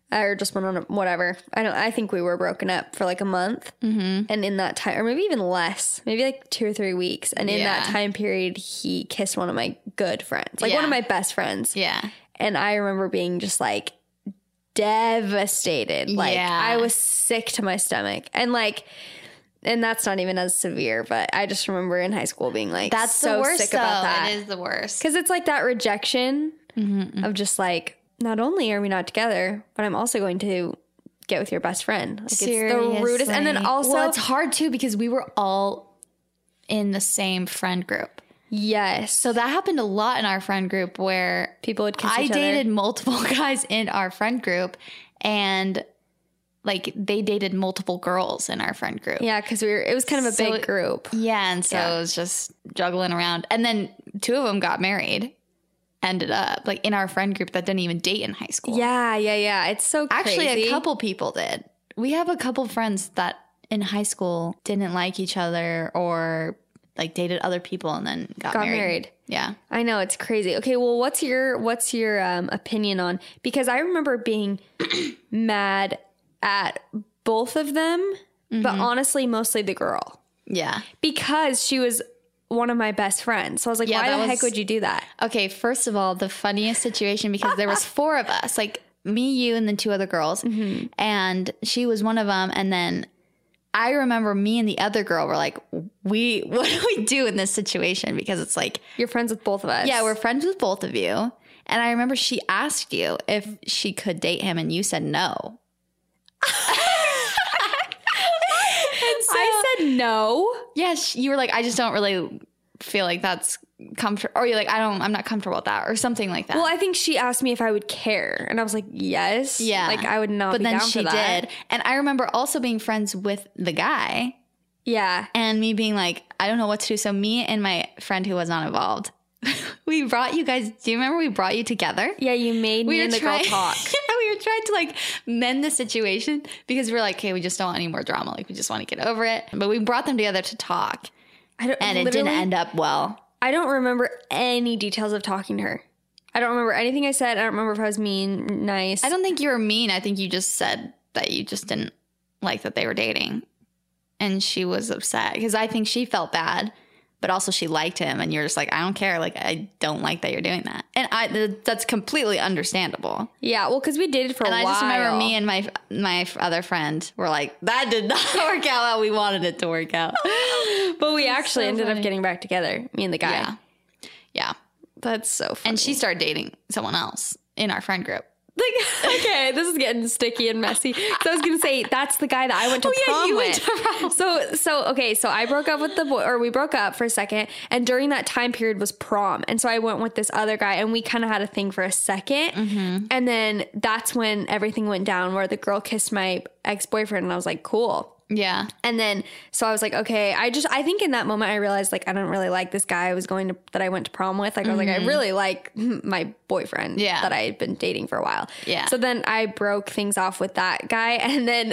D: or just went on whatever. I think we were broken up for like a month. Mm-hmm. And in that time, or maybe even less, maybe like 2 or 3 weeks. And in that time period, he kissed one of my good friends, like one of my best friends.
E: Yeah.
D: And I remember being just like devastated. Like I was sick to my stomach. And like, and that's not even as severe, but I just remember in high school being like,
E: that's
D: so
E: the worst,
D: sick about that.
E: It is the worst.
D: Because it's like that rejection of just like, not only are we not together, but I'm also going to get with your best friend. Like,
E: Seriously.
D: it's the rudest. And then also,
E: well, it's hard too because we were all in the same friend group.
D: Yes.
E: So that happened a lot in our friend group where
D: people would kiss each other.
E: I dated multiple guys in our friend group, and like they dated multiple girls in our friend group.
D: Yeah, because it was kind of a big group.
E: Yeah, and so it was just juggling around. And then 2 of them got married, ended up like in our friend group that didn't even date in high school.
D: Yeah. It's so crazy.
E: Actually, a couple people did. We have a couple friends that in high school didn't like each other or like dated other people and then got married. Yeah.
D: I know, it's crazy. Okay, well, what's your opinion on, because I remember being mad at both of them, but honestly mostly the girl.
E: Yeah.
D: Because she was one of my best friends. So I was like, why the heck would you do that?
E: Okay, first of all, the funniest situation, because there was 4 of us, like me, you, and then 2 other girls, and she was one of them, and then I remember me and the other girl were like, what do we do in this situation? Because it's like,
D: you're friends with both of us.
E: Yeah, we're friends with both of you. And I remember she asked you if she could date him and you said no.
D: I said no.
E: Yes, you were like, I just don't really feel like that's comfortable. Or you're like, I'm not comfortable with that or something like that.
D: Well, I think she asked me if I would care. And I was like, yes.
E: Yeah.
D: Like I would not be down for that. But then she did.
E: And I remember also being friends with the guy.
D: Yeah.
E: And me being like, I don't know what to do. So me and my friend who was not involved, we brought you guys. Do you remember we brought you together?
D: Yeah, you made me and the girl talk.
E: We were trying to like mend the situation because we're like, okay, we just don't want any more drama. Like we just want to get over it. But we brought them together to talk. And it didn't end up well.
D: I don't remember any details of talking to her. I don't remember anything I said. I don't remember if I was mean, nice.
E: I don't think you were mean. I think you just said that you just didn't like that they were dating. And she was upset because I think she felt bad, but also she liked him. And you're just like, I don't care. Like, I don't like that you're doing that. And that's completely understandable.
D: Yeah, well, because we dated for a while.
E: And I just remember me and my other friend were like, that did not work out how we wanted it to work out.
D: But we actually ended up getting back together, me and the guy.
E: Yeah.
D: That's so funny.
E: And she started dating someone else in our friend group.
D: Like, okay, this is getting sticky and messy. So I was gonna say that's the guy that I went to prom with. Went to prom. So I broke up with the boy, or we broke up for a second, and during that time period was prom, and so I went with this other guy, and we kind of had a thing for a second, and then that's when everything went down, where the girl kissed my ex-boyfriend, and I was like, cool.
E: Yeah.
D: And then, so I was like, okay, I think in that moment I realized like, I don't really like this guy that I went to prom with. Like, I was like, I really like my boyfriend that I had been dating for a while.
E: Yeah.
D: So then I broke things off with that guy. And then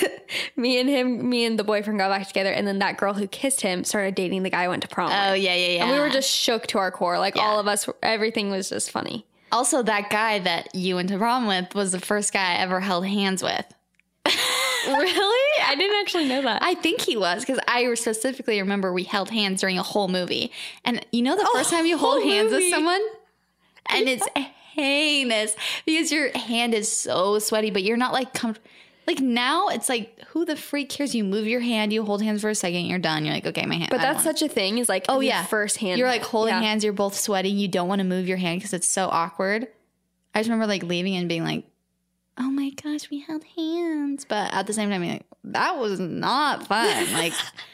D: me and the boyfriend got back together. And then that girl who kissed him started dating the guy I went to prom with.
E: Oh, yeah.
D: And we were just shook to our core. Like all of us, everything was just funny.
E: Also, that guy that you went to prom with was the first guy I ever held hands with.
D: Really? I didn't actually know that.
E: I think he was, because I specifically remember we held hands during a whole movie. And you know the first time you hold hands with someone? And it's heinous because your hand is so sweaty, but you're not like like now it's like, who the freak cares? You move your hand, you hold hands for a second, you're done. You're like, okay, my hand.
D: But that's such a thing is like, first hand.
E: You're like holding hands, you're both sweating. You don't want to move your hand because it's so awkward. I just remember like leaving and being like, oh my gosh, we held hands. But at the same time, like, that was not fun. Like,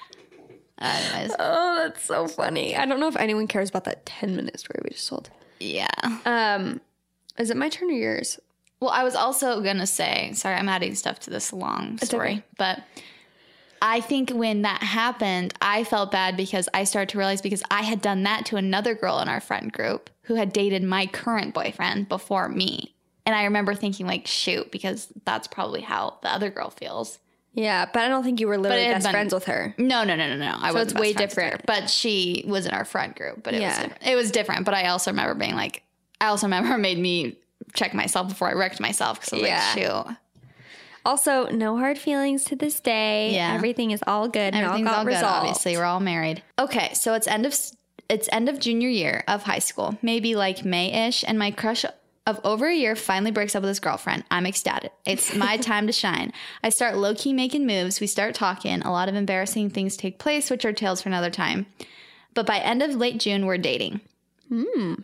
D: oh, that's so funny. I don't know if anyone cares about that 10-minute story we just told.
E: Yeah.
D: Is it my turn or yours?
E: Well, I was also going to say, sorry, I'm adding stuff to this long story. Okay. But I think when that happened, I felt bad because I started to realize because I had done that to another girl in our friend group who had dated my current boyfriend before me. And I remember thinking, like, shoot, because that's probably how the other girl feels.
D: Yeah, but I don't think you were literally best friends with her.
E: No. I wasn't.
D: So it's way different.
E: But she was in our friend group. But it was different. But I also remember being like, it made me check myself before I wrecked myself because I was like, shoot.
D: Also, no hard feelings to this day.
E: Yeah.
D: Everything is all good.
E: Everything's all
D: resolved.
E: good, obviously. We're all married. Okay, so it's end of junior year of high school, maybe like May-ish, and my crush of over a year finally breaks up with his girlfriend. I'm ecstatic. It's my time to shine. I start low-key making moves. We start talking. A lot of embarrassing things take place, which are tales for another time. But by end of late June, we're dating. Woo.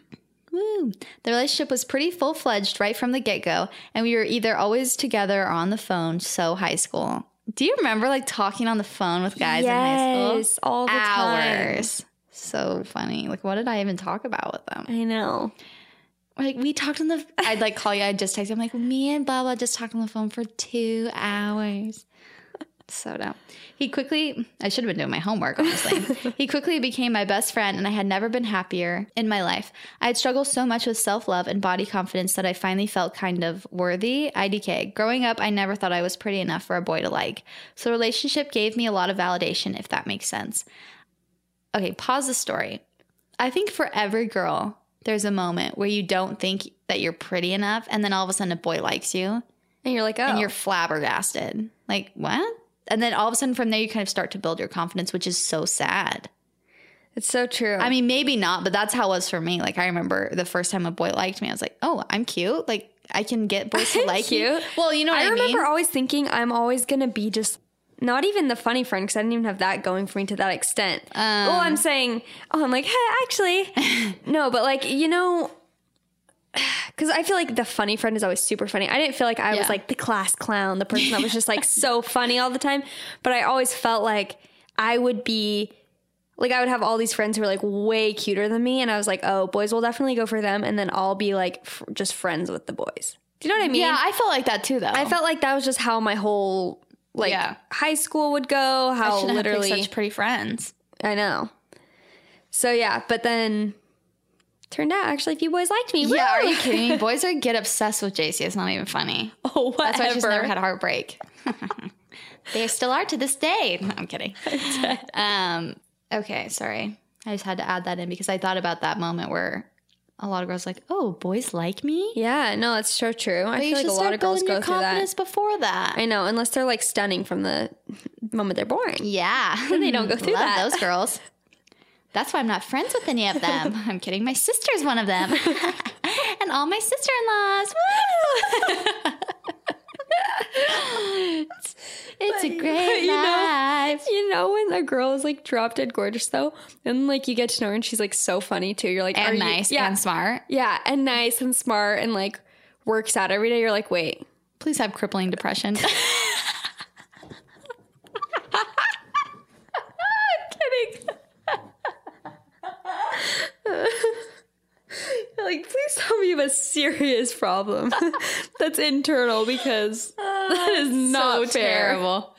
E: The relationship was pretty full-fledged right from the get-go, and we were either always together or on the phone, so high school. Do you remember like talking on the phone with guys in high school?
D: Yes, all the
E: Hours.
D: time.
E: So funny. Like, what did I even talk about with them?
D: I know.
E: Like, we talked on the... I'd like call you, I'd just text you. I'm like, me and blah, blah, just talked on the phone for 2 hours. So dumb. I should have been doing my homework, honestly. He quickly became my best friend, and I had never been happier in my life. I had struggled so much with self-love and body confidence that I finally felt kind of worthy. IDK. Growing up, I never thought I was pretty enough for a boy to like. So the relationship gave me a lot of validation, if that makes sense. Okay, pause the story. I think for every girl, there's a moment where you don't think that you're pretty enough, and then all of a sudden a boy likes you.
D: And you're like, oh.
E: And you're flabbergasted. Like, what? And then all of a sudden from there, you kind of start to build your confidence, which is so sad.
D: It's so true.
E: I mean, maybe not, but that's how it was for me. Like, I remember the first time a boy liked me, I was like, oh, I'm cute. Like, I can get boys to like you. Well, you know what I mean?
D: I remember always thinking I'm always going to be just not even the funny friend, because I didn't even have that going for me to that extent. Well, I'm saying, I'm like, hey, actually, no, but like, you know, because I feel like the funny friend is always super funny. I didn't feel like I was like the class clown, the person that was just like so funny all the time. But I always felt like I would be, like I would have all these friends who were like way cuter than me. And I was like, oh, boys will definitely go for them. And then I'll be like just friends with the boys. Do you know what I mean?
E: Yeah, I felt like that too, though.
D: I felt like that was just how my whole high school would go. How
E: I shouldn't
D: literally
E: have picked such pretty friends.
D: I know. So yeah, but then turned out actually a few boys liked me.
E: Yeah,
D: Woo!
E: are you kidding me? Boys get obsessed with JC. It's not even funny.
D: Oh, whatever.
E: That's why she's never had a heartbreak. They still are to this day. No, I'm kidding. Okay, sorry. I just had to add that in because I thought about that moment where a lot of girls are like, oh, boys like me?
D: Yeah, no, that's so true. I
E: But
D: feel like a lot of girls go through that.
E: Before that.
D: I know, unless they're like stunning from the moment they're born.
E: Yeah.
D: Then they don't go through
E: Love
D: that.
E: those girls. That's why I'm not friends with any of them. I'm kidding. My sister's one of them. And all my sister-in-laws. Woo! It's a great life.
D: You know when a girl is like drop dead gorgeous though, and like you get to know her and she's like so funny too. You're like,
E: And
D: are you-
E: nice
D: yeah,
E: and smart.
D: yeah, and nice and smart and like works out every day. You're like, wait,
E: Please have crippling depression.
D: kidding. Like, please tell me you have a serious problem that's internal because that is not
E: so
D: fair.
E: terrible.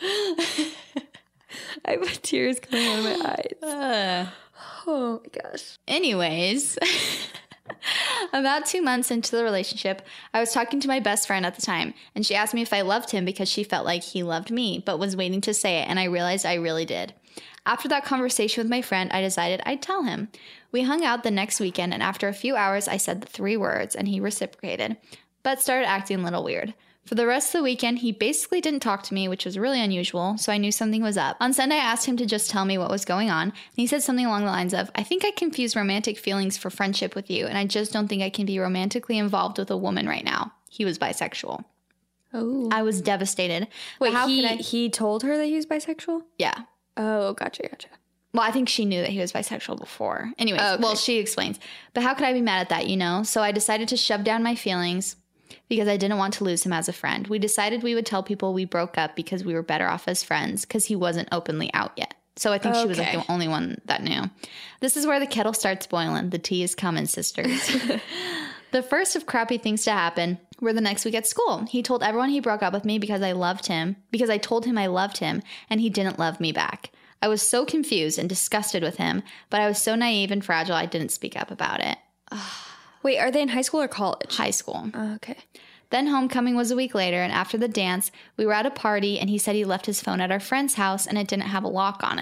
D: I have tears coming out of my eyes. Oh my gosh.
E: Anyways, about 2 months into the relationship, I was talking to my best friend at the time, and she asked me if I loved him because she felt like he loved me, but was waiting to say it, and I realized I really did. After that conversation with my friend, I decided I'd tell him. We hung out the next weekend, and after a few hours, I said the 3 words, and he reciprocated, but started acting a little weird. For the rest of the weekend, he basically didn't talk to me, which was really unusual, so I knew something was up. On Sunday, I asked him to just tell me what was going on, and he said something along the lines of, I think I confuse romantic feelings for friendship with you, and I just don't think I can be romantically involved with a woman right now. He was bisexual.
D: Oh.
E: I was devastated.
D: Wait,
E: But how could I?
D: he told her that he was bisexual?
E: Yeah.
D: Oh, gotcha.
E: Well, I think she knew that he was bisexual before. Anyways,
D: Oh, okay.
E: Well, she explains. But how could I be mad at that, you know? So I decided to shove down my feelings because I didn't want to lose him as a friend. We decided we would tell people we broke up because we were better off as friends because he wasn't openly out yet. So I think she was like
D: Okay.
E: the only one that knew. This is where the kettle starts boiling. The tea is coming, sisters. The first of crappy things to happen were the next week at school. He told everyone he broke up with me because I told him I loved him and he didn't love me back. I was so confused and disgusted with him, but I was so naive and fragile I didn't speak up about it.
D: Wait, are they in high school or college?
E: High school.
D: Oh, okay.
E: Then homecoming was a week later, and after the dance, we were at a party, and he said he left his phone at our friend's house and it didn't have a lock on it.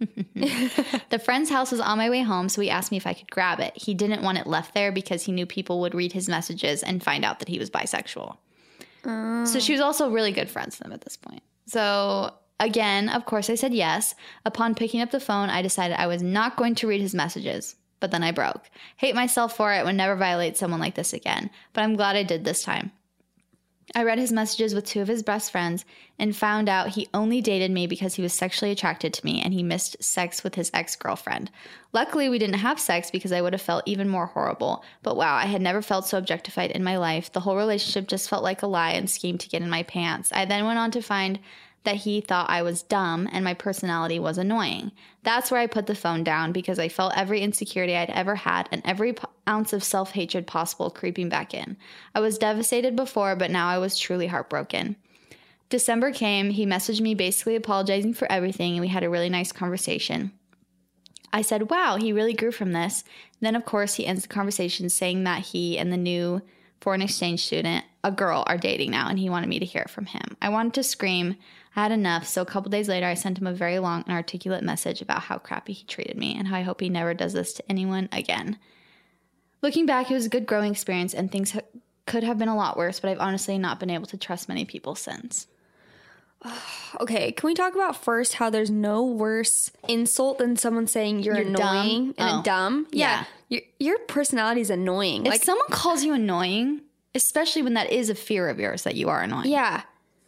E: The friend's house was on my way home, so he asked me if I could grab it. He didn't want it left there because he knew people would read his messages and find out that he was bisexual. So she was also really good friends with him at this point. So again, of course, I said yes. Upon picking up the phone, I decided I was not going to read his messages. But then I broke. Hate myself for it, would never violate someone like this again. But I'm glad I did this time. I read his messages with 2 of his best friends and found out he only dated me because he was sexually attracted to me and he missed sex with his ex-girlfriend. Luckily, we didn't have sex because I would have felt even more horrible. But wow, I had never felt so objectified in my life. The whole relationship just felt like a lie and scheme to get in my pants. I then went on to find that he thought I was dumb and my personality was annoying. That's where I put the phone down because I felt every insecurity I'd ever had and every ounce of self-hatred possible creeping back in. I was devastated before, but now I was truly heartbroken. December came, he messaged me basically apologizing for everything, and we had a really nice conversation. I said, wow, he really grew from this. Then, of course, he ends the conversation saying that he and the new foreign exchange student, a girl, are dating now, and he wanted me to hear it from him. I wanted to scream. I had enough, so a couple days later, I sent him a very long and articulate message about how crappy he treated me and how I hope he never does this to anyone again. Looking back, it was a good growing experience, and things could have been a lot worse, but I've honestly not been able to trust many people since.
D: Okay, can we talk about first how there's no worse insult than someone saying you're annoying and dumb?
E: Yeah.
D: Your personality is annoying.
E: If someone calls you annoying, especially when that is a fear of yours that you are annoying.
D: Yeah.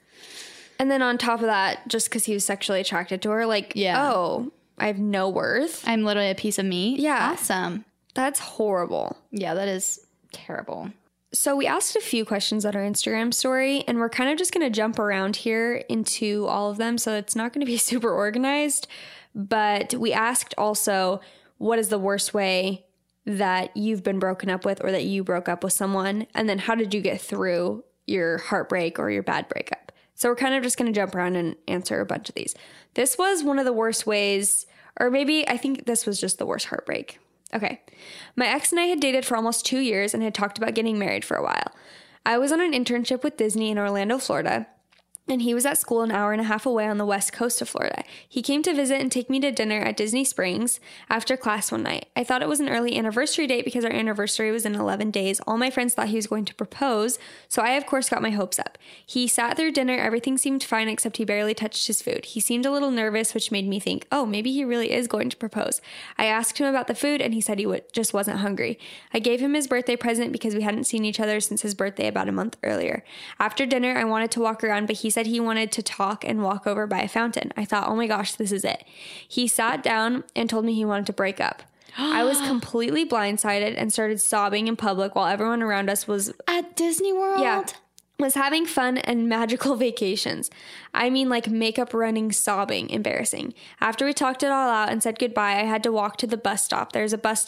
D: And then on top of that, just because he was sexually attracted to her, oh, I have no worth.
E: I'm literally a piece of meat.
D: Yeah.
E: Awesome.
D: That's horrible.
E: Yeah, that is terrible.
D: So we asked a few questions on our Instagram story, and we're kind of just going to jump around here into all of them. So it's not going to be super organized, but we asked also, what is the worst way that you've been broken up with or that you broke up with someone? And then how did you get through your heartbreak or your bad breakup? So we're kind of just going to jump around and answer a bunch of these. This was one of the worst ways, or maybe I think this was just the worst heartbreak. Okay. My ex and I had dated for almost 2 years and had talked about getting married for a while. I was on an internship with Disney in Orlando, Florida, and he was at school an hour and a half away on the west coast of Florida. He came to visit and take me to dinner at Disney Springs after class one night. I thought it was an early anniversary date because our anniversary was in 11 days. All my friends thought he was going to propose, so I, of course, got my hopes up. He sat through dinner. Everything seemed fine except he barely touched his food. He seemed a little nervous, which made me think, oh, maybe he really is going to propose. I asked him about the food, and he said he just wasn't hungry. I gave him his birthday present because we hadn't seen each other since his birthday about a month earlier. After dinner, I wanted to walk around, but he said he wanted to talk and walk over by a fountain. I thought, oh my gosh, this is it. He sat down and told me he wanted to break up. I was completely blindsided and started sobbing in public while everyone around us was
E: At Disney World?
D: Yeah, was having fun and magical vacations. I mean, like makeup running, sobbing, embarrassing. After we talked it all out and said goodbye, I had to walk to the bus stop. There's a bus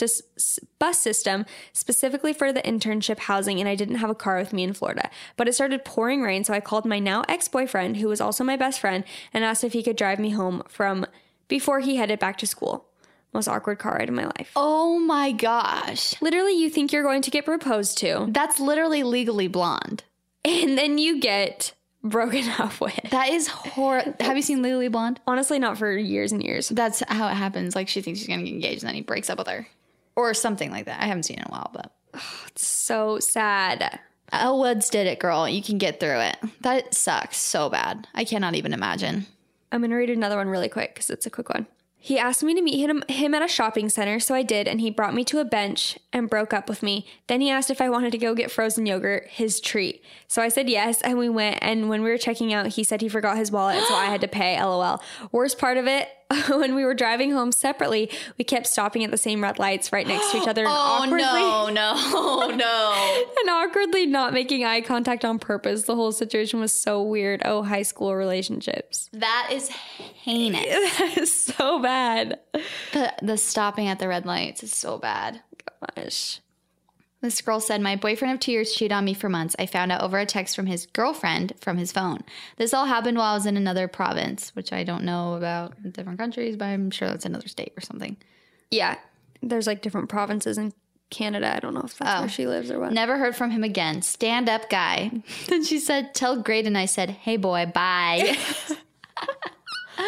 D: system specifically for the internship housing, and I didn't have a car with me in Florida. But it started pouring rain, so I called my now ex-boyfriend, who was also my best friend, and asked if he could drive me home from before he headed back to school. Most awkward car ride of my life.
E: Oh my gosh.
D: Literally, you think you're going to get proposed to.
E: That's literally Legally Blonde.
D: And then you get broken up with.
E: That is horrible. Have you seen Legally Blonde?
D: Honestly, not for years and years.
E: That's how it happens. Like, she thinks she's going to get engaged, and then he breaks up with her. Or something like that. I haven't seen it in a while, but...
D: It's so sad.
E: Elle Woods did it, girl. You can get through it. That sucks so bad. I cannot even imagine.
D: I'm going to read another one really quick because it's a quick one. He asked me to meet him at a shopping center, so I did, and he brought me to a bench and broke up with me. Then he asked if I wanted to go get frozen yogurt, his treat. So I said yes, and we went, and when we were checking out, he said he forgot his wallet, so I had to pay, LOL. Worst part of it, when we were driving home separately, we kept stopping at the same red lights right next to each other and and awkwardly not making eye contact on purpose. The whole situation was so weird. Oh, high school relationships.
E: That is heinous.
D: That is so bad.
E: The stopping at the red lights is so bad.
D: Gosh.
E: This girl said, my boyfriend of 2 years cheated on me for months. I found out over a text from his girlfriend from his phone. This all happened while I was in another province, which I don't know about in different countries, but I'm sure that's another state or something.
D: Yeah. There's like different provinces in Canada. I don't know if that's where she lives or what.
E: Never heard from him again. Stand up guy. Then she said, tell Graydon I said, hey boy, bye.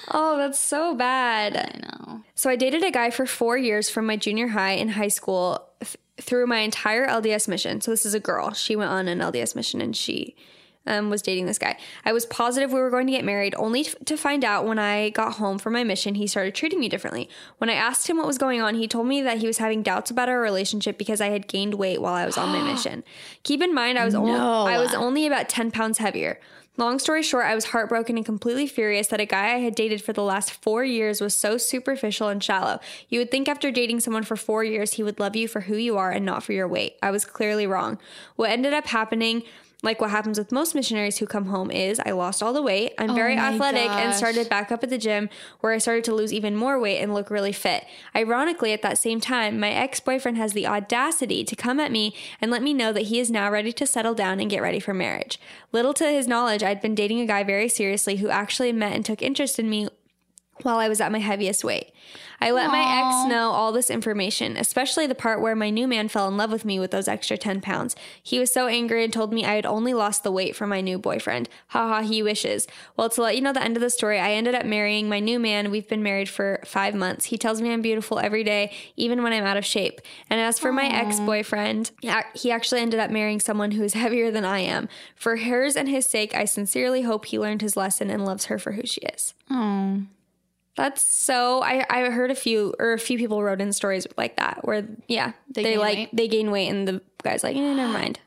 D: Oh, that's so bad.
E: I know.
D: So I dated a guy for 4 years from my junior high and high school through my entire LDS mission. So this is a girl. She went on an LDS mission and she was dating this guy. I was positive we were going to get married, only to find out when I got home from my mission, he started treating me differently. When I asked him what was going on, he told me that he was having doubts about our relationship because I had gained weight while I was on my mission. Keep in mind, I was only about 10 pounds heavier. Long story short, I was heartbroken and completely furious that a guy I had dated for the last 4 years was so superficial and shallow. You would think after dating someone for 4 years, he would love you for who you are and not for your weight. I was clearly wrong. What ended up happening, like what happens with most missionaries who come home, is I lost all the weight. I'm very athletic and started back up at the gym where I started to lose even more weight and look really fit. Ironically, at that same time, my ex-boyfriend has the audacity to come at me and let me know that he is now ready to settle down and get ready for marriage. Little to his knowledge, I'd been dating a guy very seriously who actually met and took interest in me while I was at my heaviest weight. I let my ex know all this information, especially the part where my new man fell in love with me with those extra 10 pounds. He was so angry and told me I had only lost the weight for my new boyfriend. Haha, he wishes. Well, to let you know the end of the story, I ended up marrying my new man. We've been married for 5 months. He tells me I'm beautiful every day, even when I'm out of shape. And as for my ex-boyfriend, he actually ended up marrying someone who is heavier than I am. For hers and his sake, I sincerely hope he learned his lesson and loves her for who she is.
E: Oh.
D: That's so, I heard a few people wrote in stories like that where, yeah, they gain weight and the guy's like, never mind.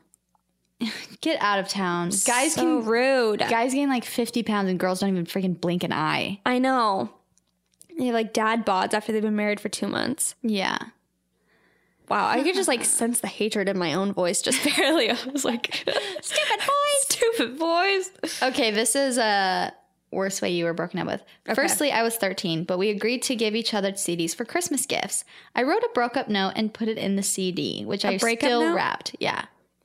E: Get out of town.
D: Guys so rude.
E: Guys gain like 50 pounds and girls don't even freaking blink an eye.
D: I know. They have like dad bods after they've been married for 2 months.
E: Yeah.
D: Wow, I could just like sense the hatred in my own voice just barely. I was like, stupid boys. Stupid boys.
E: Okay, this is a worst way you were broken up with. Okay. Firstly, I was 13, but we agreed to give each other CDs for Christmas gifts. I wrote a broke up note and put it in the CD, which I still wrapped. Yeah.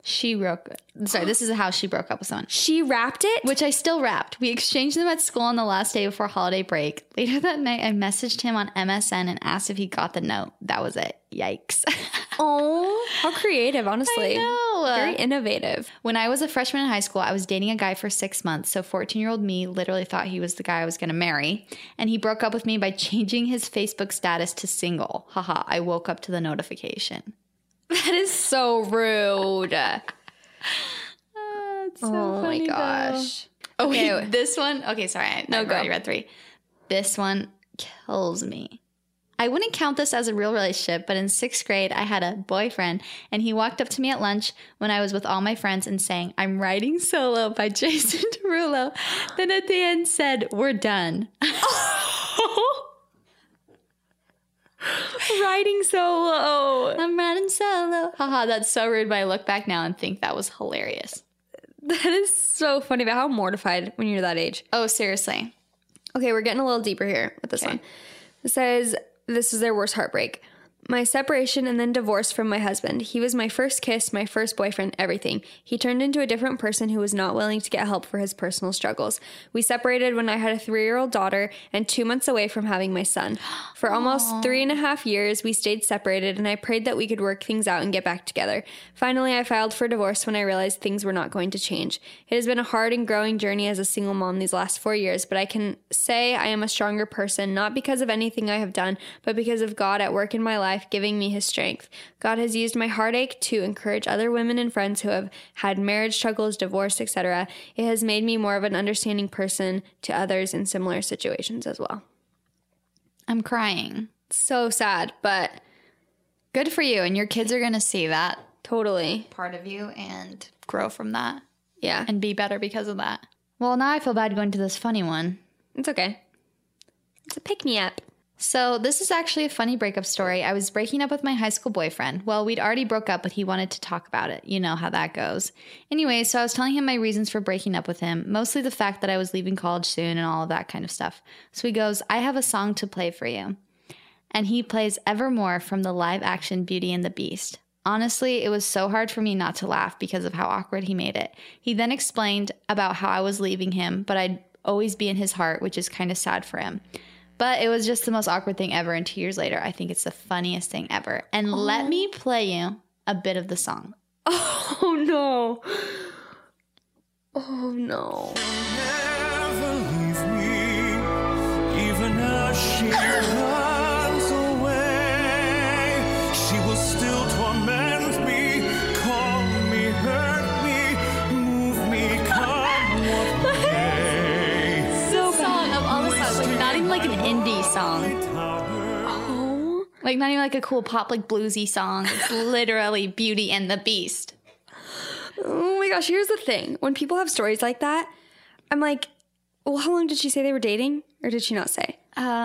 E: This is how she broke up with someone.
D: She wrapped it?
E: Which I still wrapped. We exchanged them at school on the last day before holiday break. Later that night, I messaged him on MSN and asked if he got the note. That was it. Yikes.
D: Oh, how creative, honestly.
E: I know.
D: Very innovative.
E: When I was a freshman in high school, I was dating a guy for 6 months. So 14-year-old me literally thought he was the guy I was going to marry. And he broke up with me by changing his Facebook status to single. Haha, I woke up to the notification.
D: That is so rude.
E: Oh my gosh.
D: Though.
E: Okay, this one. Okay, sorry. I already read 3. This one kills me. I wouldn't count this as a real relationship, but in 6th grade, I had a boyfriend, and he walked up to me at lunch when I was with all my friends and sang, "I'm Riding Solo" by Jason Derulo. Then at the end said, "We're done."
D: Riding solo.
E: I'm riding solo. Haha, that's so rude, but I look back now and think that was hilarious.
D: That is so funny, but how mortified when you're that age.
E: Oh, seriously.
D: Okay, we're getting a little deeper here with this one. It says, this is their worst heartbreak. My separation and then divorce from my husband. He was my first kiss, my first boyfriend, everything. He turned into a different person who was not willing to get help for his personal struggles. We separated when I had a 3-year-old daughter and 2 months away from having my son. For almost 3.5 years, we stayed separated, and I prayed that we could work things out and get back together. Finally, I filed for divorce when I realized things were not going to change. It has been a hard and growing journey as a single mom these last 4 years, but I can say I am a stronger person, not because of anything I have done, but because of God at work in my life, giving me his strength. God has used my heartache to encourage other women and friends who have had marriage struggles, divorce, etc. It has made me more of an understanding person to others in similar situations as well.
E: I'm crying.
D: So sad, but
E: good for you. And your kids are going to see that.
D: Totally.
E: Part of you and grow from that.
D: Yeah.
E: And be better because of that. Well, now I feel bad going to this funny one.
D: It's okay. It's a pick-me-up.
E: So this is actually a funny breakup story. I was breaking up with my high school boyfriend. Well, we'd already broke up, but he wanted to talk about it. You know how that goes. Anyway, so I was telling him my reasons for breaking up with him, mostly the fact that I was leaving college soon and all of that kind of stuff. So he goes, "I have a song to play for you." And he plays Evermore from the live action Beauty and the Beast. Honestly, it was so hard for me not to laugh because of how awkward he made it. He then explained about how I was leaving him, but I'd always be in his heart, which is kind of sad for him. But it was just the most awkward thing ever, and 2 years later, I think it's the funniest thing ever. And let me play you a bit of the song.
D: Oh, no. Oh, no.
F: Never leave me, she runs away. She will still torment me, call me, hurt me, move me, come what may.
E: So song of all the songs, like not even like an indie song. Like not even like a cool pop, like bluesy song. It's literally Beauty and the Beast.
D: Oh my gosh, here's the thing. When people have stories like that, I'm like, well, how long did she say they were dating? Or did she not say?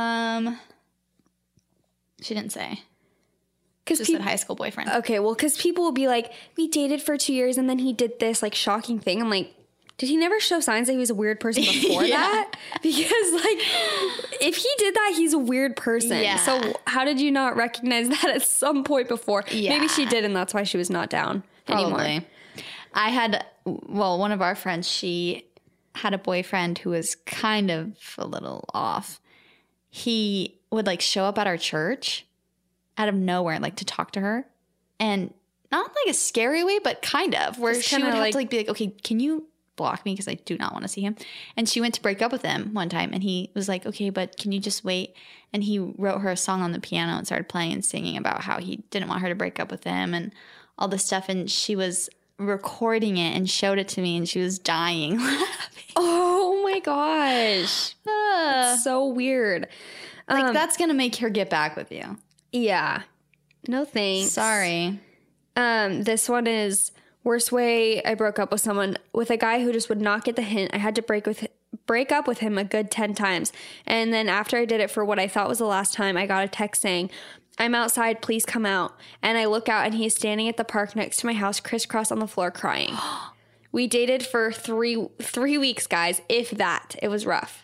E: She didn't say.
D: Just
E: said high school boyfriend.
D: Okay, well, because people will be like, we dated for 2 years and then he did this like shocking thing. I'm like, did he never show signs that he was a weird person before that? Because like, if he did that, he's a weird person.
E: Yeah.
D: So how did you not recognize that at some point before?
E: Yeah.
D: Maybe she did, and that's why she was not down anymore.
E: Probably. I had, well, one of our friends, she had a boyfriend who was kind of a little off. He would like show up at our church out of nowhere, like to talk to her, and not like a scary way, but kind of, where
D: Just
E: she would
D: kinda
E: have
D: like-
E: to like be like, okay, can you block me because I do not want to see him. And she went to break up with him one time, and he was like, okay, but can you just wait? And he wrote her a song on the piano and started playing and singing about how he didn't want her to break up with him and all this stuff. And she was recording it and showed it to me, and she was dying laughing.
D: Oh my gosh. So weird.
E: Like that's gonna make her get back with you.
D: Yeah. No thanks.
E: Sorry.
D: This one is worst way I broke up with someone, with a guy who just would not get the hint. I had to break up with him a good 10 times. And then after I did it for what I thought was the last time, I got a text saying, I'm outside, please come out. And I look out and he's standing at the park next to my house, crisscross on the floor crying. We dated for three weeks, guys, if that. It was rough.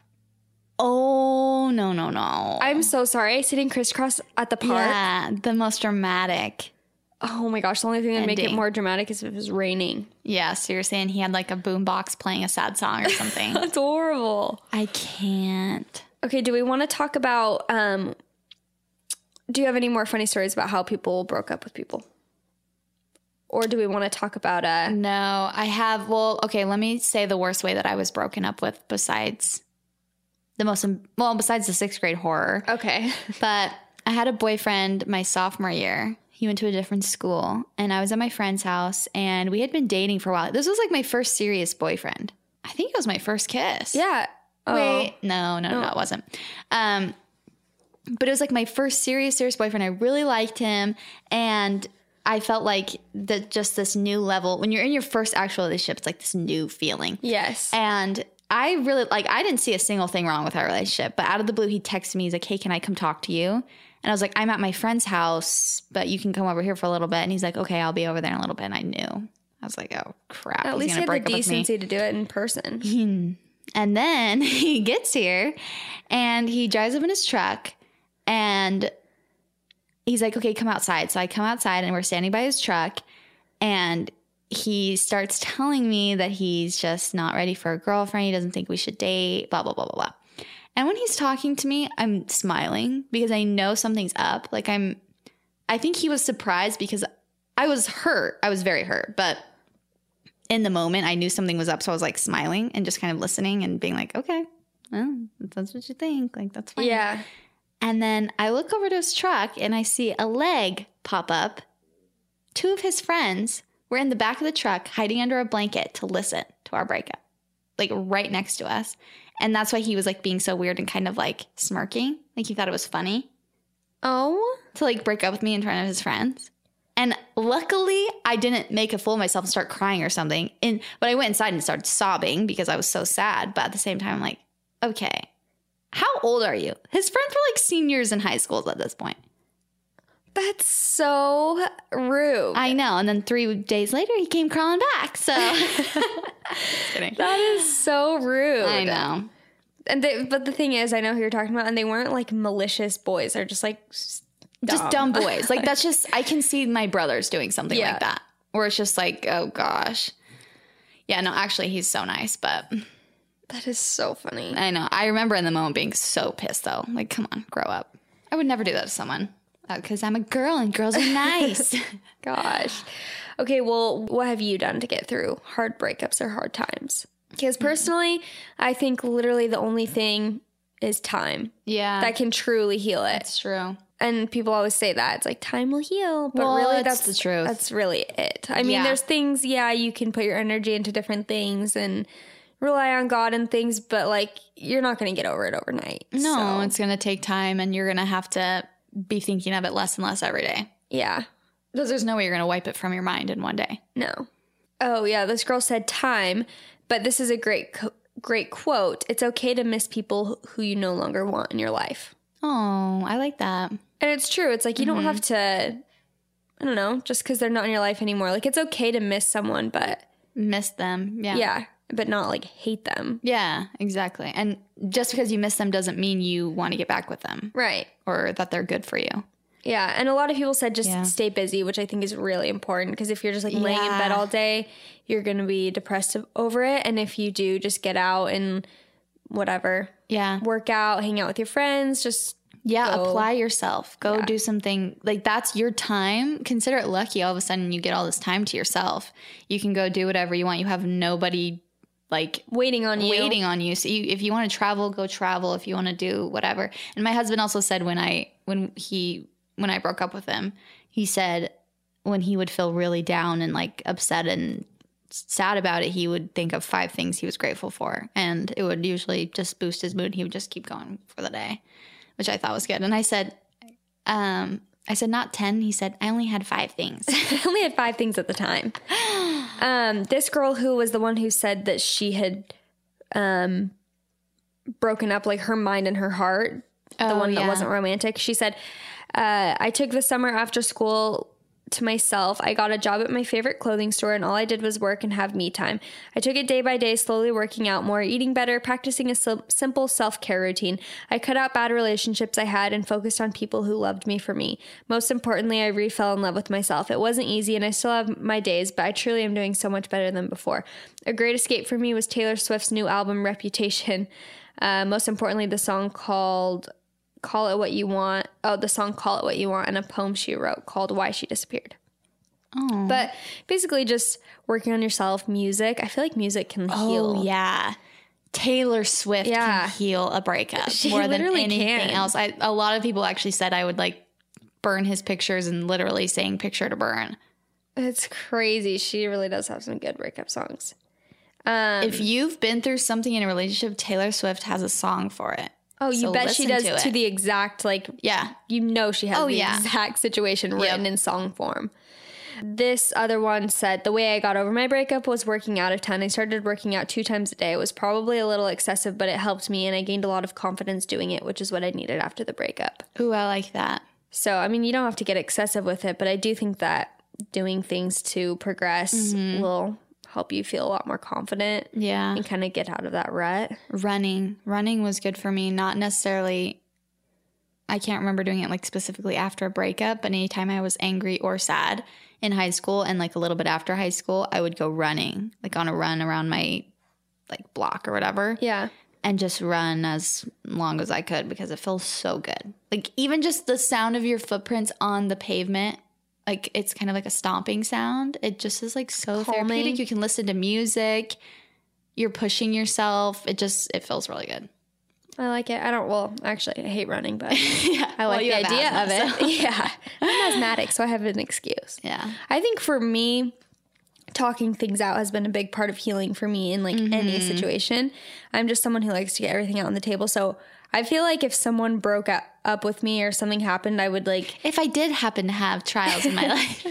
E: Oh, no.
D: I'm so sorry. Sitting crisscross at the park.
E: Yeah, the most dramatic.
D: Oh my gosh, the only thing that would make it
E: Ending.
D: more dramatic is if it was raining.
E: Yeah, so you're saying he had like a boombox playing a sad song or something.
D: That's horrible.
E: I can't.
D: Okay, do we want to talk about, do you have any more funny stories about how people broke up with people? Or do we want to talk about,
E: No, I have, well, okay, let me say the worst way that I was broken up with besides besides the 6th grade horror.
D: okay.
E: But I had a boyfriend my sophomore year. He went to a different school, and I was at my friend's house, and we had been dating for a while. This was like my first serious boyfriend. I think it was my first kiss.
D: Yeah.
E: Wait, no, it wasn't. But it was like my first serious boyfriend. I really liked him, and I felt like that just this new level. When you're in your first actual relationship, it's like this new feeling.
D: Yes.
E: And I really, I didn't see a single thing wrong with our relationship, but out of the blue, he texted me. He's like, hey, can I come talk to you? And I was like, I'm at my friend's house, but you can come over here for a little bit. And he's like, okay, I'll be over there in a little bit. And I knew. I was like, oh, crap.
D: At least you had the decency to do it in person.
E: And then he gets here, and he drives up in his truck, and he's like, okay, come outside. So I come outside, and we're standing by his truck, and he starts telling me that he's just not ready for a girlfriend. He doesn't think we should date, blah, blah, blah, blah, blah. And when he's talking to me, I'm smiling because I know something's up. Like I think he was surprised because I was hurt. I was very hurt. But in the moment, I knew something was up. So I was like smiling and just kind of listening and being like, okay, well, if that's what you think. Like, that's fine.
D: Yeah.
E: And then I look over to his truck and I see a leg pop up. 2 of his friends were in the back of the truck hiding under a blanket to listen to our breakup, like right next to us. And that's why he was like being so weird and kind of like smirking. Like he thought it was funny
D: Oh.
E: to like break up with me in front of his friends. And luckily I didn't make a fool of myself and start crying or something. But I went inside and started sobbing because I was so sad. But at the same time, I'm like, okay, how old are you? His friends were like seniors in high school at this point.
D: That's so rude.
E: I know. And then 3 days later, he came crawling back. So just kidding.
D: That is so rude.
E: I know.
D: And but the thing is, I know who you're talking about, and they weren't like malicious boys. They're just like
E: Just dumb boys. Like that's just, I can see my brothers doing something
D: Yeah.
E: like that. Where it's just like, oh gosh. Yeah, no, actually he's so nice, but
D: That is so funny.
E: I know. I remember in the moment being so pissed though. Like, come on, grow up. I would never do that to someone. Because I'm a girl and girls are nice.
D: Gosh. Okay, well, what have you done to get through hard breakups or hard times? Because personally, I think literally the only thing is time.
E: Yeah.
D: That can truly heal it.
E: That's true.
D: And people always say that. It's like, time will heal. But
E: Well,
D: really,
E: that's the truth.
D: That's really it. I mean,
E: Yeah.
D: there's things, you can put your energy into different things and rely on God and things, but like, you're not going to get over it overnight.
E: No,
D: So,
E: it's going to take time, and you're going to have to be thinking of it less and less every day.
D: yeah.
E: Because there's no way you're going to wipe it from your mind in one day.
D: No. Oh, yeah. This girl said time, but this is a great quote. It's okay to miss people who you no longer want in your life.
E: Oh, I like that.
D: And it's true. It's like you don't have to, I don't know, just because they're not in your life anymore. Like, it's okay to miss someone, but
E: Miss them. Yeah.
D: yeah, but not like hate them.
E: Yeah, exactly. And just because you miss them doesn't mean you want to get back with them
D: Right.
E: or that they're good for you.
D: Yeah. And a lot of people said just
E: Yeah.
D: stay busy, which I think is really important because if you're just like laying in bed
E: Yeah.
D: all day, you're going to be depressed over it. And if you do, just get out and whatever,
E: Yeah.
D: work out, hang out with your friends, just
E: Yeah,
D: go.
E: apply yourself. Go do something. Like, that's your time. Consider it lucky all of a sudden you get all this time to yourself. You can go do whatever you want. You have nobody like
D: waiting on you.
E: waiting on you. So if you want to travel, go travel. If you want to do whatever. And my husband also said when I broke up with him, he said when he would feel really down and like upset and sad about it, he would think of 5 things he was grateful for, and it would usually just boost his mood. He would just keep going for the day, which I thought was good. And I said not 10. He said, I only had 5 things.
D: I only had 5 things at the time. This girl who was the one who said that she had broken up, like her mind and her heart, the one that wasn't romantic. She said, I took the summer after school to myself. I got a job at my favorite clothing store and all I did was work and have me time. I took it day by day, slowly working out more, eating better, practicing a simple self-care routine. I cut out bad relationships I had and focused on people who loved me for me. Most importantly, I fell in love with myself. It wasn't easy and I still have my days, but I truly am doing so much better than before. A great escape for me was Taylor Swift's new album, Reputation. Most importantly, the song called Call It What You Want. Oh, the song Call It What You Want, and a poem she wrote called Why She Disappeared.
E: Oh.
D: But basically just working on yourself, music. I feel like music can heal.
E: Oh, yeah. Taylor Swift can heal a breakup
D: She
E: more than
D: literally
E: anything
D: can.
E: else. A lot of people actually said I would like burn his pictures and literally saying picture to burn.
D: It's crazy. She really does have some good breakup songs.
E: If you've been through something in a relationship, Taylor Swift has a song for it.
D: Oh, you
E: So
D: bet she
E: listen
D: does
E: to
D: to
E: it.
D: the exact, like,
E: Yeah.
D: you know she has
E: Oh,
D: the
E: yeah.
D: exact situation written
E: Yep.
D: in song form. This other one said, the way I got over my breakup was working out a ton. I started working out 2 times a day. It was probably a little excessive, but it helped me, and I gained a lot of confidence doing it, which is what I needed after the breakup.
E: Ooh, I like that.
D: So, I mean, you don't have to get excessive with it, but I do think that doing things to progress will help you feel a lot more confident
E: Yeah.
D: and kind of get out of that rut.
E: Running was good for me. Not necessarily, I can't remember doing it like specifically after a breakup, but anytime I was angry or sad in high school and like a little bit after high school, I would go running, like on a run around my like block or whatever.
D: Yeah.
E: And just run as long as I could because it feels so good. Like even just the sound of your footprints on the pavement, like it's kind of like a stomping sound. It just is like so
D: Calming.
E: therapeutic. You can listen to music. You're pushing yourself. It feels really good.
D: I like it. Actually, I hate running, but
E: Yeah.
D: I like
E: you
D: the
E: have
D: idea
E: asthma,
D: of it. Yeah. I'm asthmatic, so I have an excuse.
E: Yeah.
D: I think for me, talking things out has been a big part of healing for me in like any situation. I'm just someone who likes to get everything out on the table. So I feel like if someone broke up with me or something happened, I would like,
E: If I did happen to have trials in my life.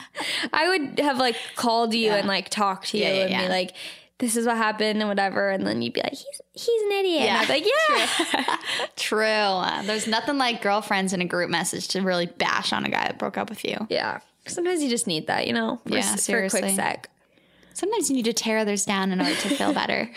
D: I would have like called you and like talked to you
E: Yeah, yeah,
D: and
E: yeah.
D: be like, this is what happened and whatever. And then you'd be like, he's an idiot. And I'd be like, yeah.
E: True. There's nothing like girlfriends in a group message to really bash on a guy that broke up with you.
D: Yeah. Sometimes you just need that, you know, for,
E: Yeah,
D: for a
E: seriously.
D: quick sec.
E: Sometimes you need to tear others down in order to feel better.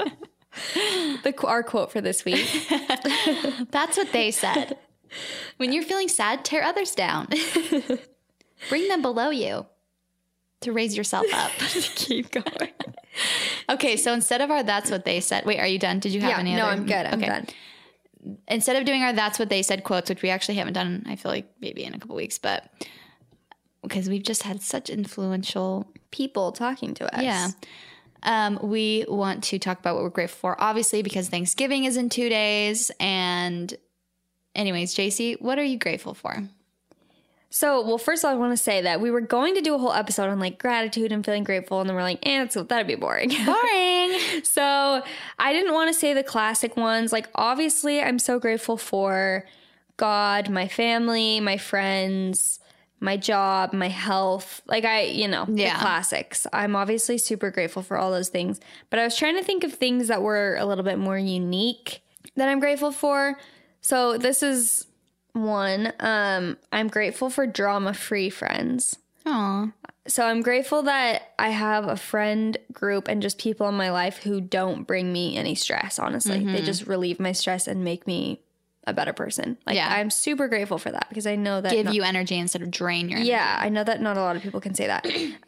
D: Our quote for this week.
E: That's what they said. When you're feeling sad, tear others down. Bring them below you to raise yourself up.
D: Keep going.
E: Okay, so instead of our that's what they said. Wait, are you done? Did you have any
D: no,
E: other?
D: I'm good. I'm done.
E: Instead of doing our that's what they said quotes, which we actually haven't done, I feel like maybe in a couple weeks, but because we've just had such influential
D: People talking to us.
E: Yeah. We want to talk about what we're grateful for, obviously, because Thanksgiving is in 2 days. And anyways, JC, what are you grateful for?
D: So, well, first of all, I want to say that we were going to do a whole episode on like gratitude and feeling grateful, and then we're like, that'd be boring.
E: Boring.
D: So I didn't want to say the classic ones. Like, obviously, I'm so grateful for God, my family, my friends, my job, my health. Like, the classics. I'm obviously super grateful for all those things. But I was trying to think of things that were a little bit more unique that I'm grateful for. So this is one. I'm grateful for drama-free friends.
E: Aw.
D: So I'm grateful that I have a friend group and just people in my life who don't bring me any stress, honestly. They just relieve my stress and make me a better person. Like, I'm super grateful for that because I know that...
E: Give you energy instead of drain your energy.
D: Yeah, I know that not a lot of people can say that.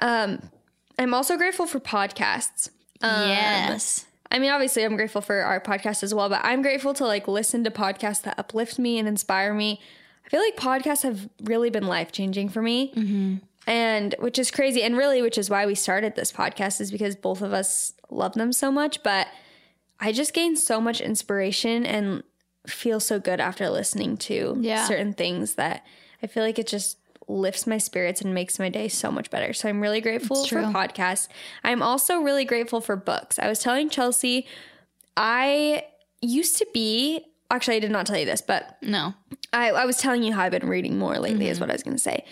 D: I'm also grateful for podcasts.
E: Yes.
D: I mean, obviously, I'm grateful for our podcast as well, but I'm grateful to, like, listen to podcasts that uplift me and inspire me. I feel like podcasts have really been life-changing for me. Mm-hmm. And which is crazy. And really, which is why we started this podcast, is because both of us love them so much. But I just gained so much inspiration and feel so good after listening to certain things that I feel like it just lifts my spirits and makes my day so much better. So I'm really grateful for podcasts. I'm also really grateful for books. I was telling Chelsea, I used to be, actually I did not tell you this, but
E: no,
D: I was telling you how I've been reading more lately is what I was going to say.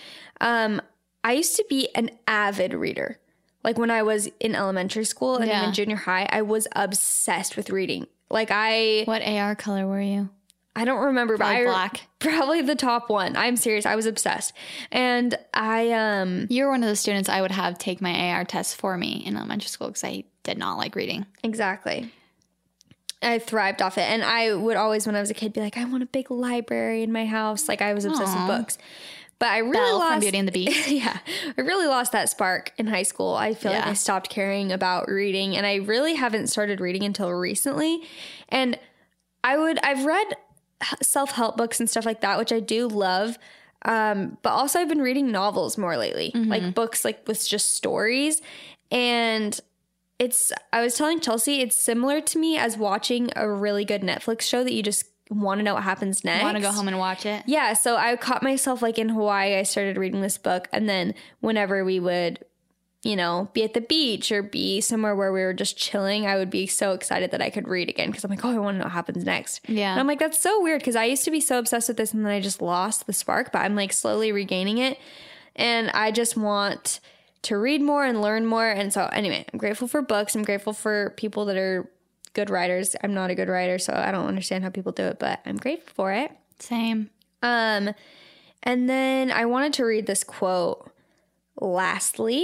D: I used to be an avid reader. Like when I was in elementary school and even junior high, I was obsessed with reading. Like
E: What AR color were you?
D: I don't remember,
E: probably
D: but
E: black.
D: Probably the top one. I'm serious. I was obsessed. And
E: you were one of the students I would have take my AR test for me in elementary school because I did not like reading.
D: Exactly. I thrived off it. And I would always, when I was a kid, be like, I want a big library in my house. Like, I was obsessed with books. But I really lost...
E: from Beauty and the Beast.
D: Yeah. I really lost that spark in high school. I feel like I stopped caring about reading. And I really haven't started reading until recently. And I've read self-help books and stuff like that, which I do love. But also I've been reading novels more lately. Like books like with just stories. And I was telling Chelsea, it's similar to me as watching a really good Netflix show that you just want to know what happens next.
E: Want to go home and watch it?
D: Yeah. So I caught myself like in Hawaii, I started reading this book. And then whenever we would, be at the beach or be somewhere where we were just chilling, I would be so excited that I could read again. Cause I'm like, I want to know what happens next.
E: Yeah.
D: And I'm like, that's so weird. Cause I used to be so obsessed with this and then I just lost the spark, but I'm like slowly regaining it. And I just want to read more and learn more. And so anyway, I'm grateful for books. I'm grateful for people that are good writers. I'm not a good writer, so I don't understand how people do it, but I'm grateful for it.
E: Same.
D: And then I wanted to read this quote lastly.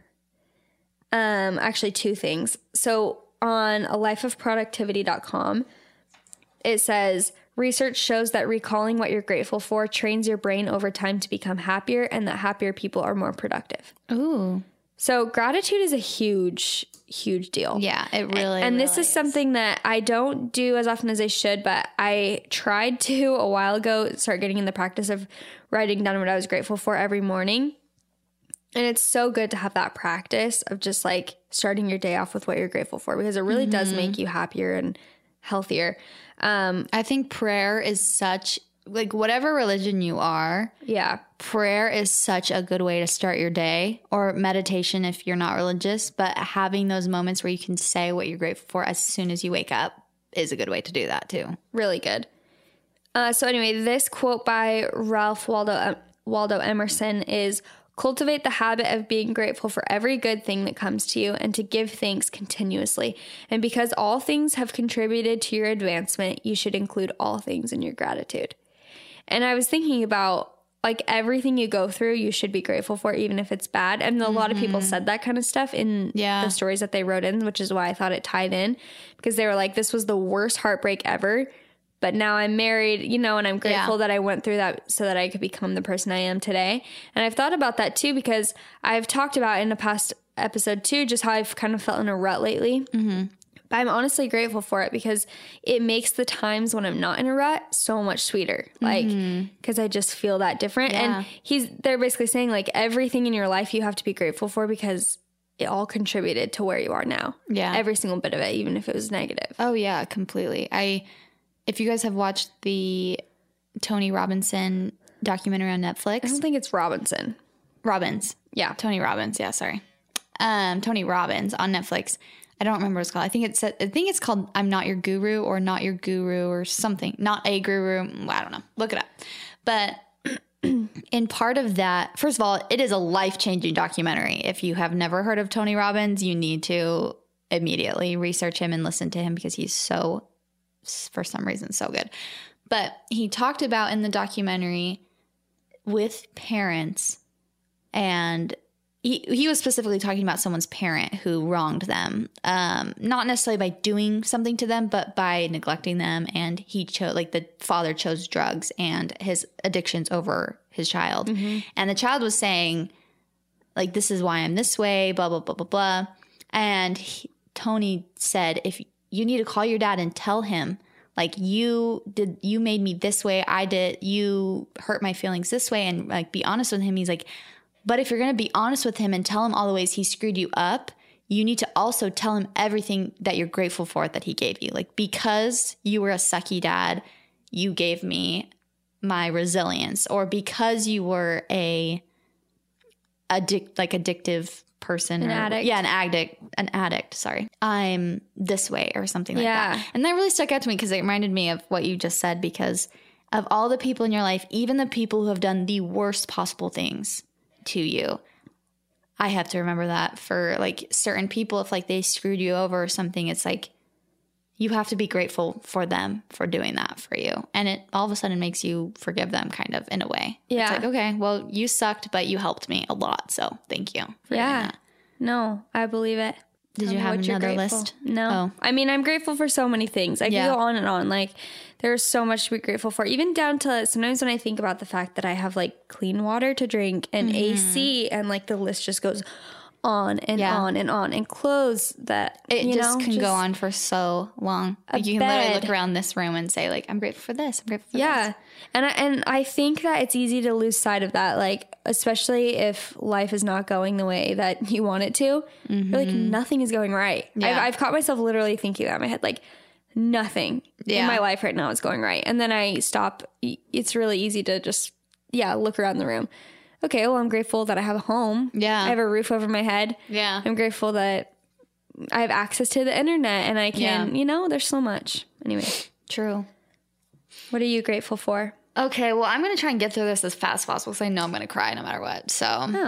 D: Actually two things. So on alifeofproductivity.com, it says, research shows that recalling what you're grateful for trains your brain over time to become happier, and that happier people are more productive.
E: Ooh.
D: So gratitude is a huge deal.
E: Yeah, it really
D: And
E: really
D: this is something that I don't do as often as I should, but I tried to a while ago start getting in the practice of writing down what I was grateful for every morning. And it's so good to have that practice of just like starting your day off with what you're grateful for, because it really does make you happier and healthier.
E: I think prayer is such, like, whatever religion you are, prayer is such a good way to start your day, or meditation if you're not religious, but having those moments where you can say what you're grateful for as soon as you wake up is a good way to do that too.
D: Really good. So anyway, this quote by Ralph Waldo Emerson is, cultivate the habit of being grateful for every good thing that comes to you and to give thanks continuously. And because all things have contributed to your advancement, you should include all things in your gratitude. And I was thinking about, like, everything you go through, you should be grateful for, even if it's bad. And a lot of people said that kind of stuff in the stories that they wrote in, which is why I thought it tied in, because they were like, this was the worst heartbreak ever. But now I'm married, and I'm grateful that I went through that so that I could become the person I am today. And I've thought about that too, because I've talked about in a past episode too, just how I've kind of felt in a rut lately. Mm-hmm. But I'm honestly grateful for it, because it makes the times when I'm not in a rut so much sweeter. Like, because I just feel that different. Yeah. And they're basically saying, like, everything in your life you have to be grateful for, because it all contributed to where you are now.
E: Yeah.
D: Every single bit of it, even if it was negative.
E: Oh, yeah, completely. If you guys have watched the Tony Robinson documentary on Netflix.
D: I don't think it's Robinson.
E: Robbins.
D: Yeah.
E: Tony Robbins. Yeah, sorry. Tony Robbins on Netflix. I don't remember what it's called. I think it's called I'm Not Your Guru or Not Your Guru or something. Not a Guru. I don't know. Look it up. But in part of that, first of all, it is a life-changing documentary. If you have never heard of Tony Robbins, you need to immediately research him and listen to him because he's so, for some reason, so good. But he talked about in the documentary with parents, and he was specifically talking about someone's parent who wronged them, not necessarily by doing something to them, but by neglecting them. And he chose, like, the father chose drugs and his addictions over his child. And the child was saying, like, this is why I'm this way, blah, blah, blah, blah, blah. And Tony said, if you need to call your dad and tell him, like, you made me this way, you hurt my feelings this way, and, like, be honest with him. He's like, but if you're going to be honest with him and tell him all the ways he screwed you up, you need to also tell him everything that you're grateful for that he gave you. Like, because you were a sucky dad, you gave me my resilience. Or because you were addictive person.
D: An addict.
E: Yeah, an addict, sorry. I'm this way or something like that. And that really stuck out to me because it reminded me of what you just said, because of all the people in your life, even the people who have done the worst possible things to you, I have to remember that for, like, certain people, if, like, they screwed you over or something, it's like you have to be grateful for them for doing that for you. And it all of a sudden makes you forgive them, kind of, in a way.
D: Yeah.
E: It's like, okay, well, you sucked, but you helped me a lot, so thank you for doing that.
D: No, I believe it.
E: Did you have another list?
D: No.
E: Oh.
D: I mean, I'm grateful for so many things. I could go on and on. Like, there's so much to be grateful for. Even down to sometimes when I think about the fact that I have, like, clean water to drink and AC, and, like, the list just goes on and on and on. And clothes that,
E: It just can go on for so long. Like, you can literally look around this room and say, like, I'm grateful for this. I'm grateful for this.
D: Yeah. And I think that it's easy to lose sight of that, like, especially if life is not going the way that you want it to. You're like, nothing is going right.
E: Yeah.
D: I've caught myself literally thinking that in my head, like, nothing in my life right now is going right. And then I stop. It's really easy to just, look around the room. Okay, well, I'm grateful that I have a home.
E: Yeah.
D: I have a roof over my head.
E: Yeah.
D: I'm grateful that I have access to the internet and I can, there's so much. Anyway.
E: True.
D: What are you grateful for?
E: Okay, well, I'm going to try and get through this as fast as possible because I know I'm going to cry no matter what. So,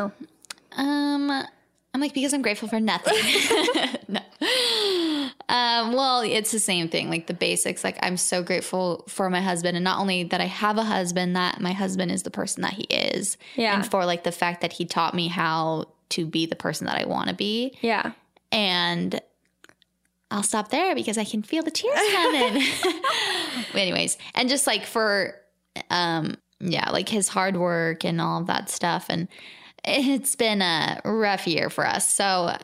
E: I'm like, because I'm grateful for nothing. No. Well, it's the same thing, like the basics. Like, I'm so grateful for my husband, and not only that I have a husband, that my husband is the person that he is.
D: Yeah.
E: And for, like, the fact that he taught me how to be the person that I want to be.
D: Yeah.
E: And I'll stop there because I can feel the tears coming. Anyways, and just, like, for, like, his hard work and all of that stuff. And it's been a rough year for us. So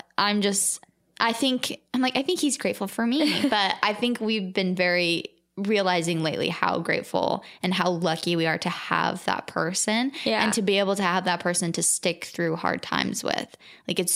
E: I think he's grateful for me, but I think we've been very realizing lately how grateful and how lucky we are to have that person and to be able to have that person to stick through hard times with. Like, it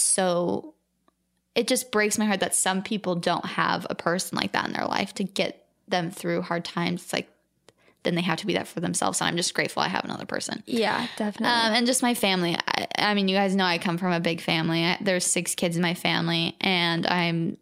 E: just breaks my heart that some people don't have a person like that in their life to get them through hard times. It's like, then they have to be that for themselves. And I'm just grateful I have another person.
D: Yeah, definitely.
E: And just my family. I mean, you guys know I come from a big family. There's 6 kids in my family. And I'm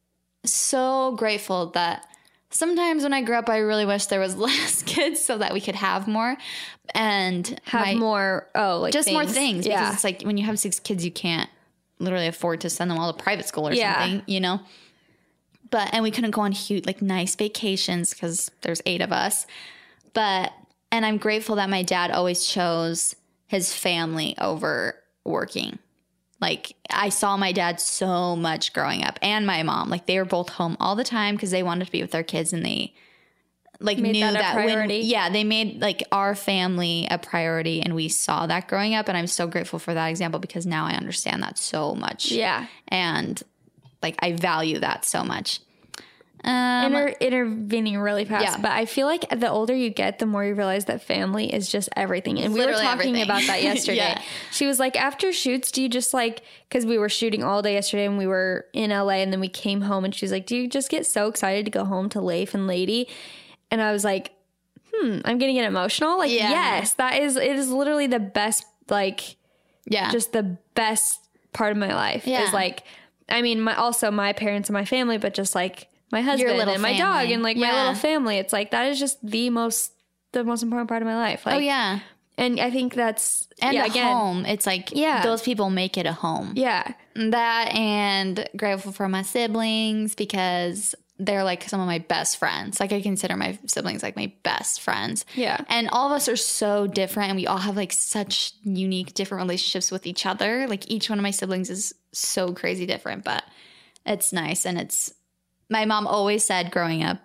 E: so grateful that sometimes when I grew up, I really wish there was less kids so that we could have more. And
D: have more,
E: just more things.
D: Yeah.
E: Because it's like when you have 6 kids, you can't literally afford to send them all to private school or something, you know? And we couldn't go on huge, like, nice vacations because there's 8 of us. And I'm grateful that my dad always chose his family over working. Like, I saw my dad so much growing up, and my mom. Like, they were both home all the time because they wanted to be with their kids, and they, like,
D: made
E: knew that
D: priority.
E: they made, like, our family a priority, and we saw that growing up. And I'm so grateful for that example because now I understand that so much.
D: Yeah.
E: And, like, I value that so much.
D: intervening really fast.
E: Yeah.
D: But I feel like the older you get, the more you realize that family is just everything. And we were
E: Literally
D: talking
E: everything.
D: about that yesterday.
E: Yeah.
D: She was like, after shoots, do you just like, because we were shooting all day yesterday and we were in LA and then we came home and she's like, do you just get so excited to go home to Leif and Lady? And I was like, I'm getting emotional. Like,
E: Yeah.
D: yes, it is literally the best, like,
E: Yeah.
D: just the best part of my life
E: Yeah.
D: is like, I mean, my parents and my family, but just like my husband
E: little
D: and my dog
E: family.
D: and like my
E: Yeah.
D: little family. It's like, that is just the most important part of my life. Like,
E: oh, yeah.
D: And I think that's,
E: And
D: yeah,
E: a
D: again,
E: home. It's like
D: Yeah.
E: those people make it a home.
D: yeah.
E: That and grateful for my siblings because they're like some of my best friends. Like I consider my siblings like my best friends.
D: Yeah.
E: And all of us are so different and we all have like such unique different relationships with each other. Like each one of my siblings is so crazy different, but it's nice. And it's my mom always said growing up,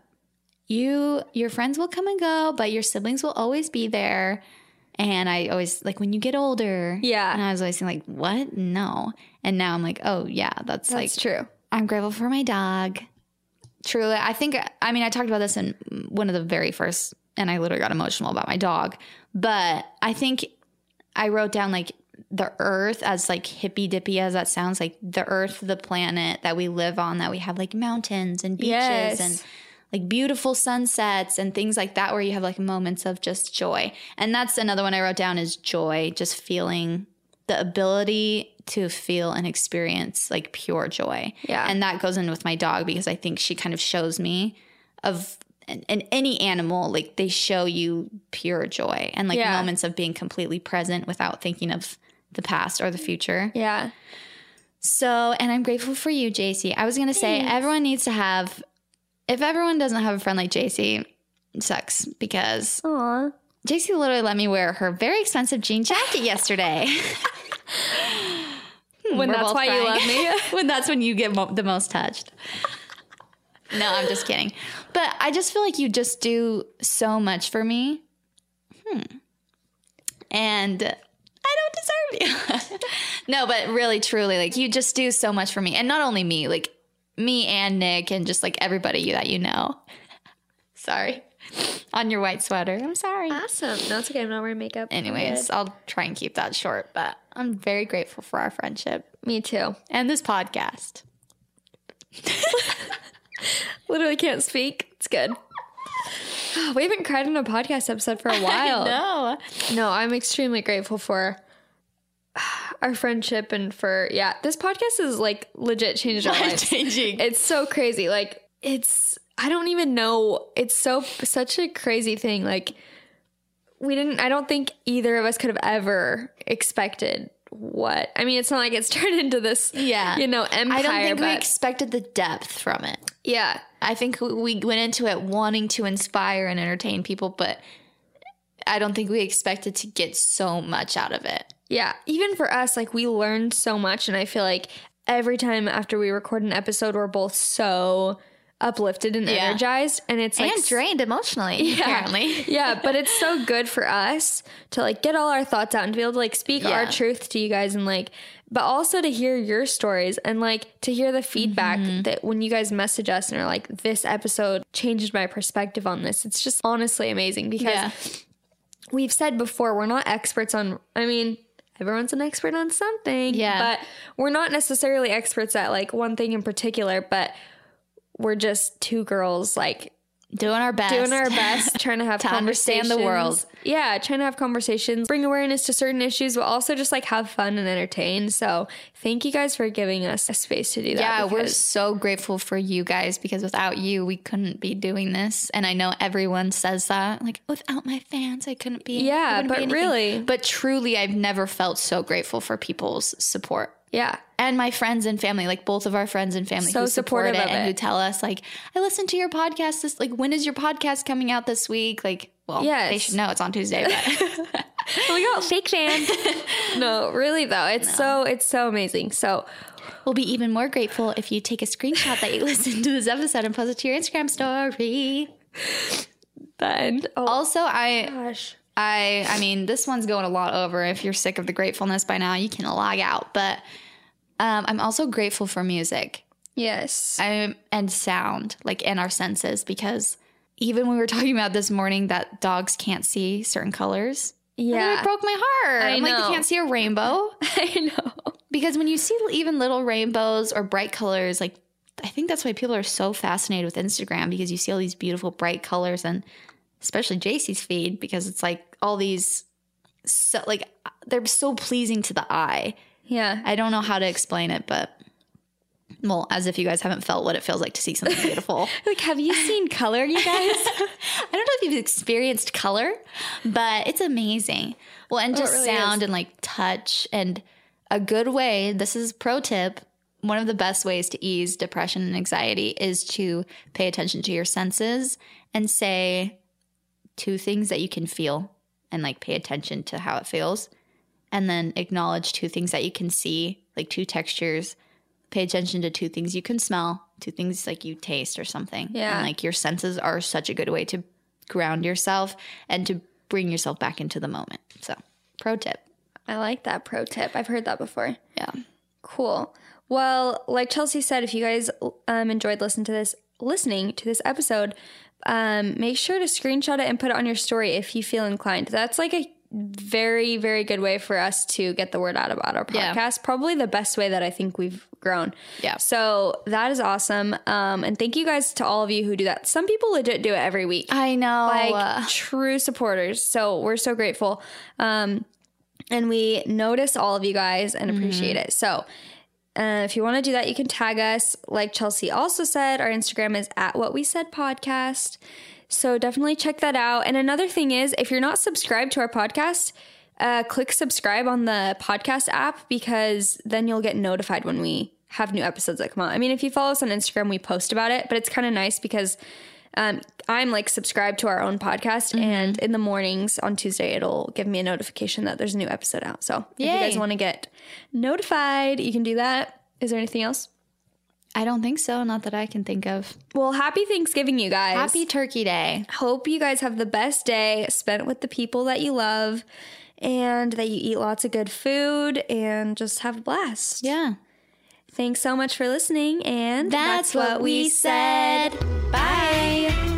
E: your friends will come and go, but your siblings will always be there. And I always like when you get older.
D: Yeah.
E: And I was always saying like, what? No. And now I'm like, oh yeah, that's like
D: true.
E: I'm grateful for my dog. Truly. I talked about this in one of the very first, and I literally got emotional about my dog. But I think I wrote down like the earth, as like hippy dippy as that sounds, like the earth, the planet that we live on, that we have like mountains and beaches
D: Yes.
E: and like beautiful sunsets and things like that, where you have like moments of just joy. And that's another one I wrote down is joy, just feeling the ability to feel and experience like pure joy.
D: Yeah.
E: And that goes in with my dog because I think she kind of shows me of and any animal, like they show you pure joy and like
D: Yeah.
E: moments of being completely present without thinking of the past or the future.
D: Yeah.
E: So, and I'm grateful for you, JC. I was going to say everyone needs to have, if everyone doesn't have a friend like JC, it sucks because
D: Aw.
E: JC literally let me wear her very expensive jean jacket yesterday.
D: When
E: We're
D: that's
E: both
D: why you
E: crying.
D: love me.
E: When that's when you get the most touched. No, I'm just kidding. But I just feel like you just do so much for me. And I don't deserve you. No, but really, truly, like you just do so much for me. And not only me, like me and Nick and just like everybody that you know. Sorry. On your white sweater. I'm sorry.
D: Awesome. No, it's okay. I'm not wearing makeup. I'm
E: Anyways,
D: good.
E: I'll try and keep that short, but I'm very grateful for our friendship
D: Me too.
E: and this podcast.
D: Literally can't speak. It's good. We haven't cried in a podcast episode for a while.
E: No.
D: No, I'm extremely grateful for our friendship and for, this podcast is like legit changed our lives.
E: Changing.
D: It's so crazy. Like, I don't even know. It's such a crazy thing. Like, I don't think either of us could have ever expected it's not like it's turned into this,
E: Yeah.
D: empire.
E: I don't think we
D: but
E: expected the depth from it.
D: yeah.
E: I think we went into it wanting to inspire and entertain people, but I don't think we expected to get so much out of it.
D: Yeah, even for us, like we learned so much, and I feel like every time after we record an episode, we're both so uplifted and
E: Yeah.
D: energized, and it's like
E: And drained emotionally, apparently.
D: yeah, but it's so good for us to like get all our thoughts out and to be able to like speak our
E: Yeah.
D: truth to you guys, and like, but also to hear your stories and like to hear the feedback
E: Mm-hmm.
D: that when you guys message us and are like, this episode changed my perspective on this. It's just honestly amazing because
E: Yeah.
D: we've said before, we're not experts on, everyone's an expert on something.
E: Yeah.
D: But we're not necessarily experts at like one thing in particular, but we're just two girls like
E: Doing our best.
D: trying to have
E: To understand the
D: conversations.
E: world.
D: Yeah, trying to have conversations, bring awareness to certain issues, but also just like have fun and entertain. So thank you guys for giving us a space to do that.
E: Yeah, we're
D: because-
E: so grateful for you guys because without you, we couldn't be doing this. And I know everyone says that, like, without my fans, I couldn't be.
D: Yeah,
E: I wouldn't be
D: but
E: anything."
D: really-
E: But truly, I've never felt so grateful for people's support.
D: yeah.
E: And my friends and family, like both of our friends and family
D: So
E: who support
D: supportive
E: it
D: of
E: and
D: it.
E: who tell us, like, I listened to your podcast this, like, when is your podcast coming out this week? Like, well,
D: Yes.
E: they should know it's on Tuesday, but
D: Oh my god, fake fan. No, really though. It's so amazing. So
E: we'll be even more grateful if you take a screenshot that you listened to this episode and post it to your Instagram story.
D: then
E: Also,
D: gosh.
E: I mean, this one's going a lot over. If you're sick of the gratefulness by now, you can log out. But I'm also grateful for music.
D: Yes.
E: And sound, like in our senses, because even when we were talking about this morning that dogs can't see certain colors,
D: Yeah.
E: it broke my heart. I'm like,
D: know.
E: you can't see a rainbow.
D: I know.
E: Because when you see even little rainbows or bright colors, like I think that's why people are so fascinated with Instagram, because you see all these beautiful bright colors, and especially JC's feed, because it's like all these, so like they're so pleasing to the eye.
D: Yeah.
E: I don't know how to explain it, but well, as if you guys haven't felt what it feels like to see something beautiful.
D: Like, have you seen color, you guys?
E: I don't know if you've experienced color, but it's amazing. Well, and just
D: really
E: sound
D: is.
E: and like touch, and a good way, this is pro tip, one of the best ways to ease depression and anxiety is to pay attention to your senses and say 2 things that you can feel and like pay attention to how it feels. And then acknowledge 2 things that you can see, like 2 textures. Pay attention to 2 things you can smell, 2 things like you taste or something.
D: Yeah.
E: And like your senses are such a good way to ground yourself and to bring yourself back into the moment. So, pro tip.
D: I like that pro tip. I've heard that before.
E: Yeah.
D: Cool. Well, like Chelsea said, if you guys enjoyed listening to this episode, make sure to screenshot it and put it on your story if you feel inclined. That's like a very, very good way for us to get the word out about our podcast.
E: Yeah.
D: Probably the best way that I think we've grown.
E: Yeah.
D: So that is awesome. And thank you guys to all of you who do that. Some people legit do it every week.
E: I know.
D: Like true supporters. So we're so grateful. And we notice all of you guys and appreciate it. So if you want to do that, you can tag us. Like Chelsea also said, our Instagram is @whatwesaidpodcast. So definitely check that out. And another thing is, if you're not subscribed to our podcast, click subscribe on the podcast app, because then you'll get notified when we have new episodes that come out. I mean, if you follow us on Instagram, we post about it, but it's kind of nice because I'm like subscribed to our own podcast, and in the mornings on Tuesday, it'll give me a notification that there's a new episode out. So if you guys want to get notified, you can do that. Is there anything else?
E: I don't think so. Not that I can think of.
D: Well, happy Thanksgiving, you guys.
E: Happy Turkey Day.
D: Hope you guys have the best day spent with the people that you love, and that you eat lots of good food and just have a blast.
E: Yeah.
D: Thanks so much for listening, and
E: That's what we said.
D: Bye.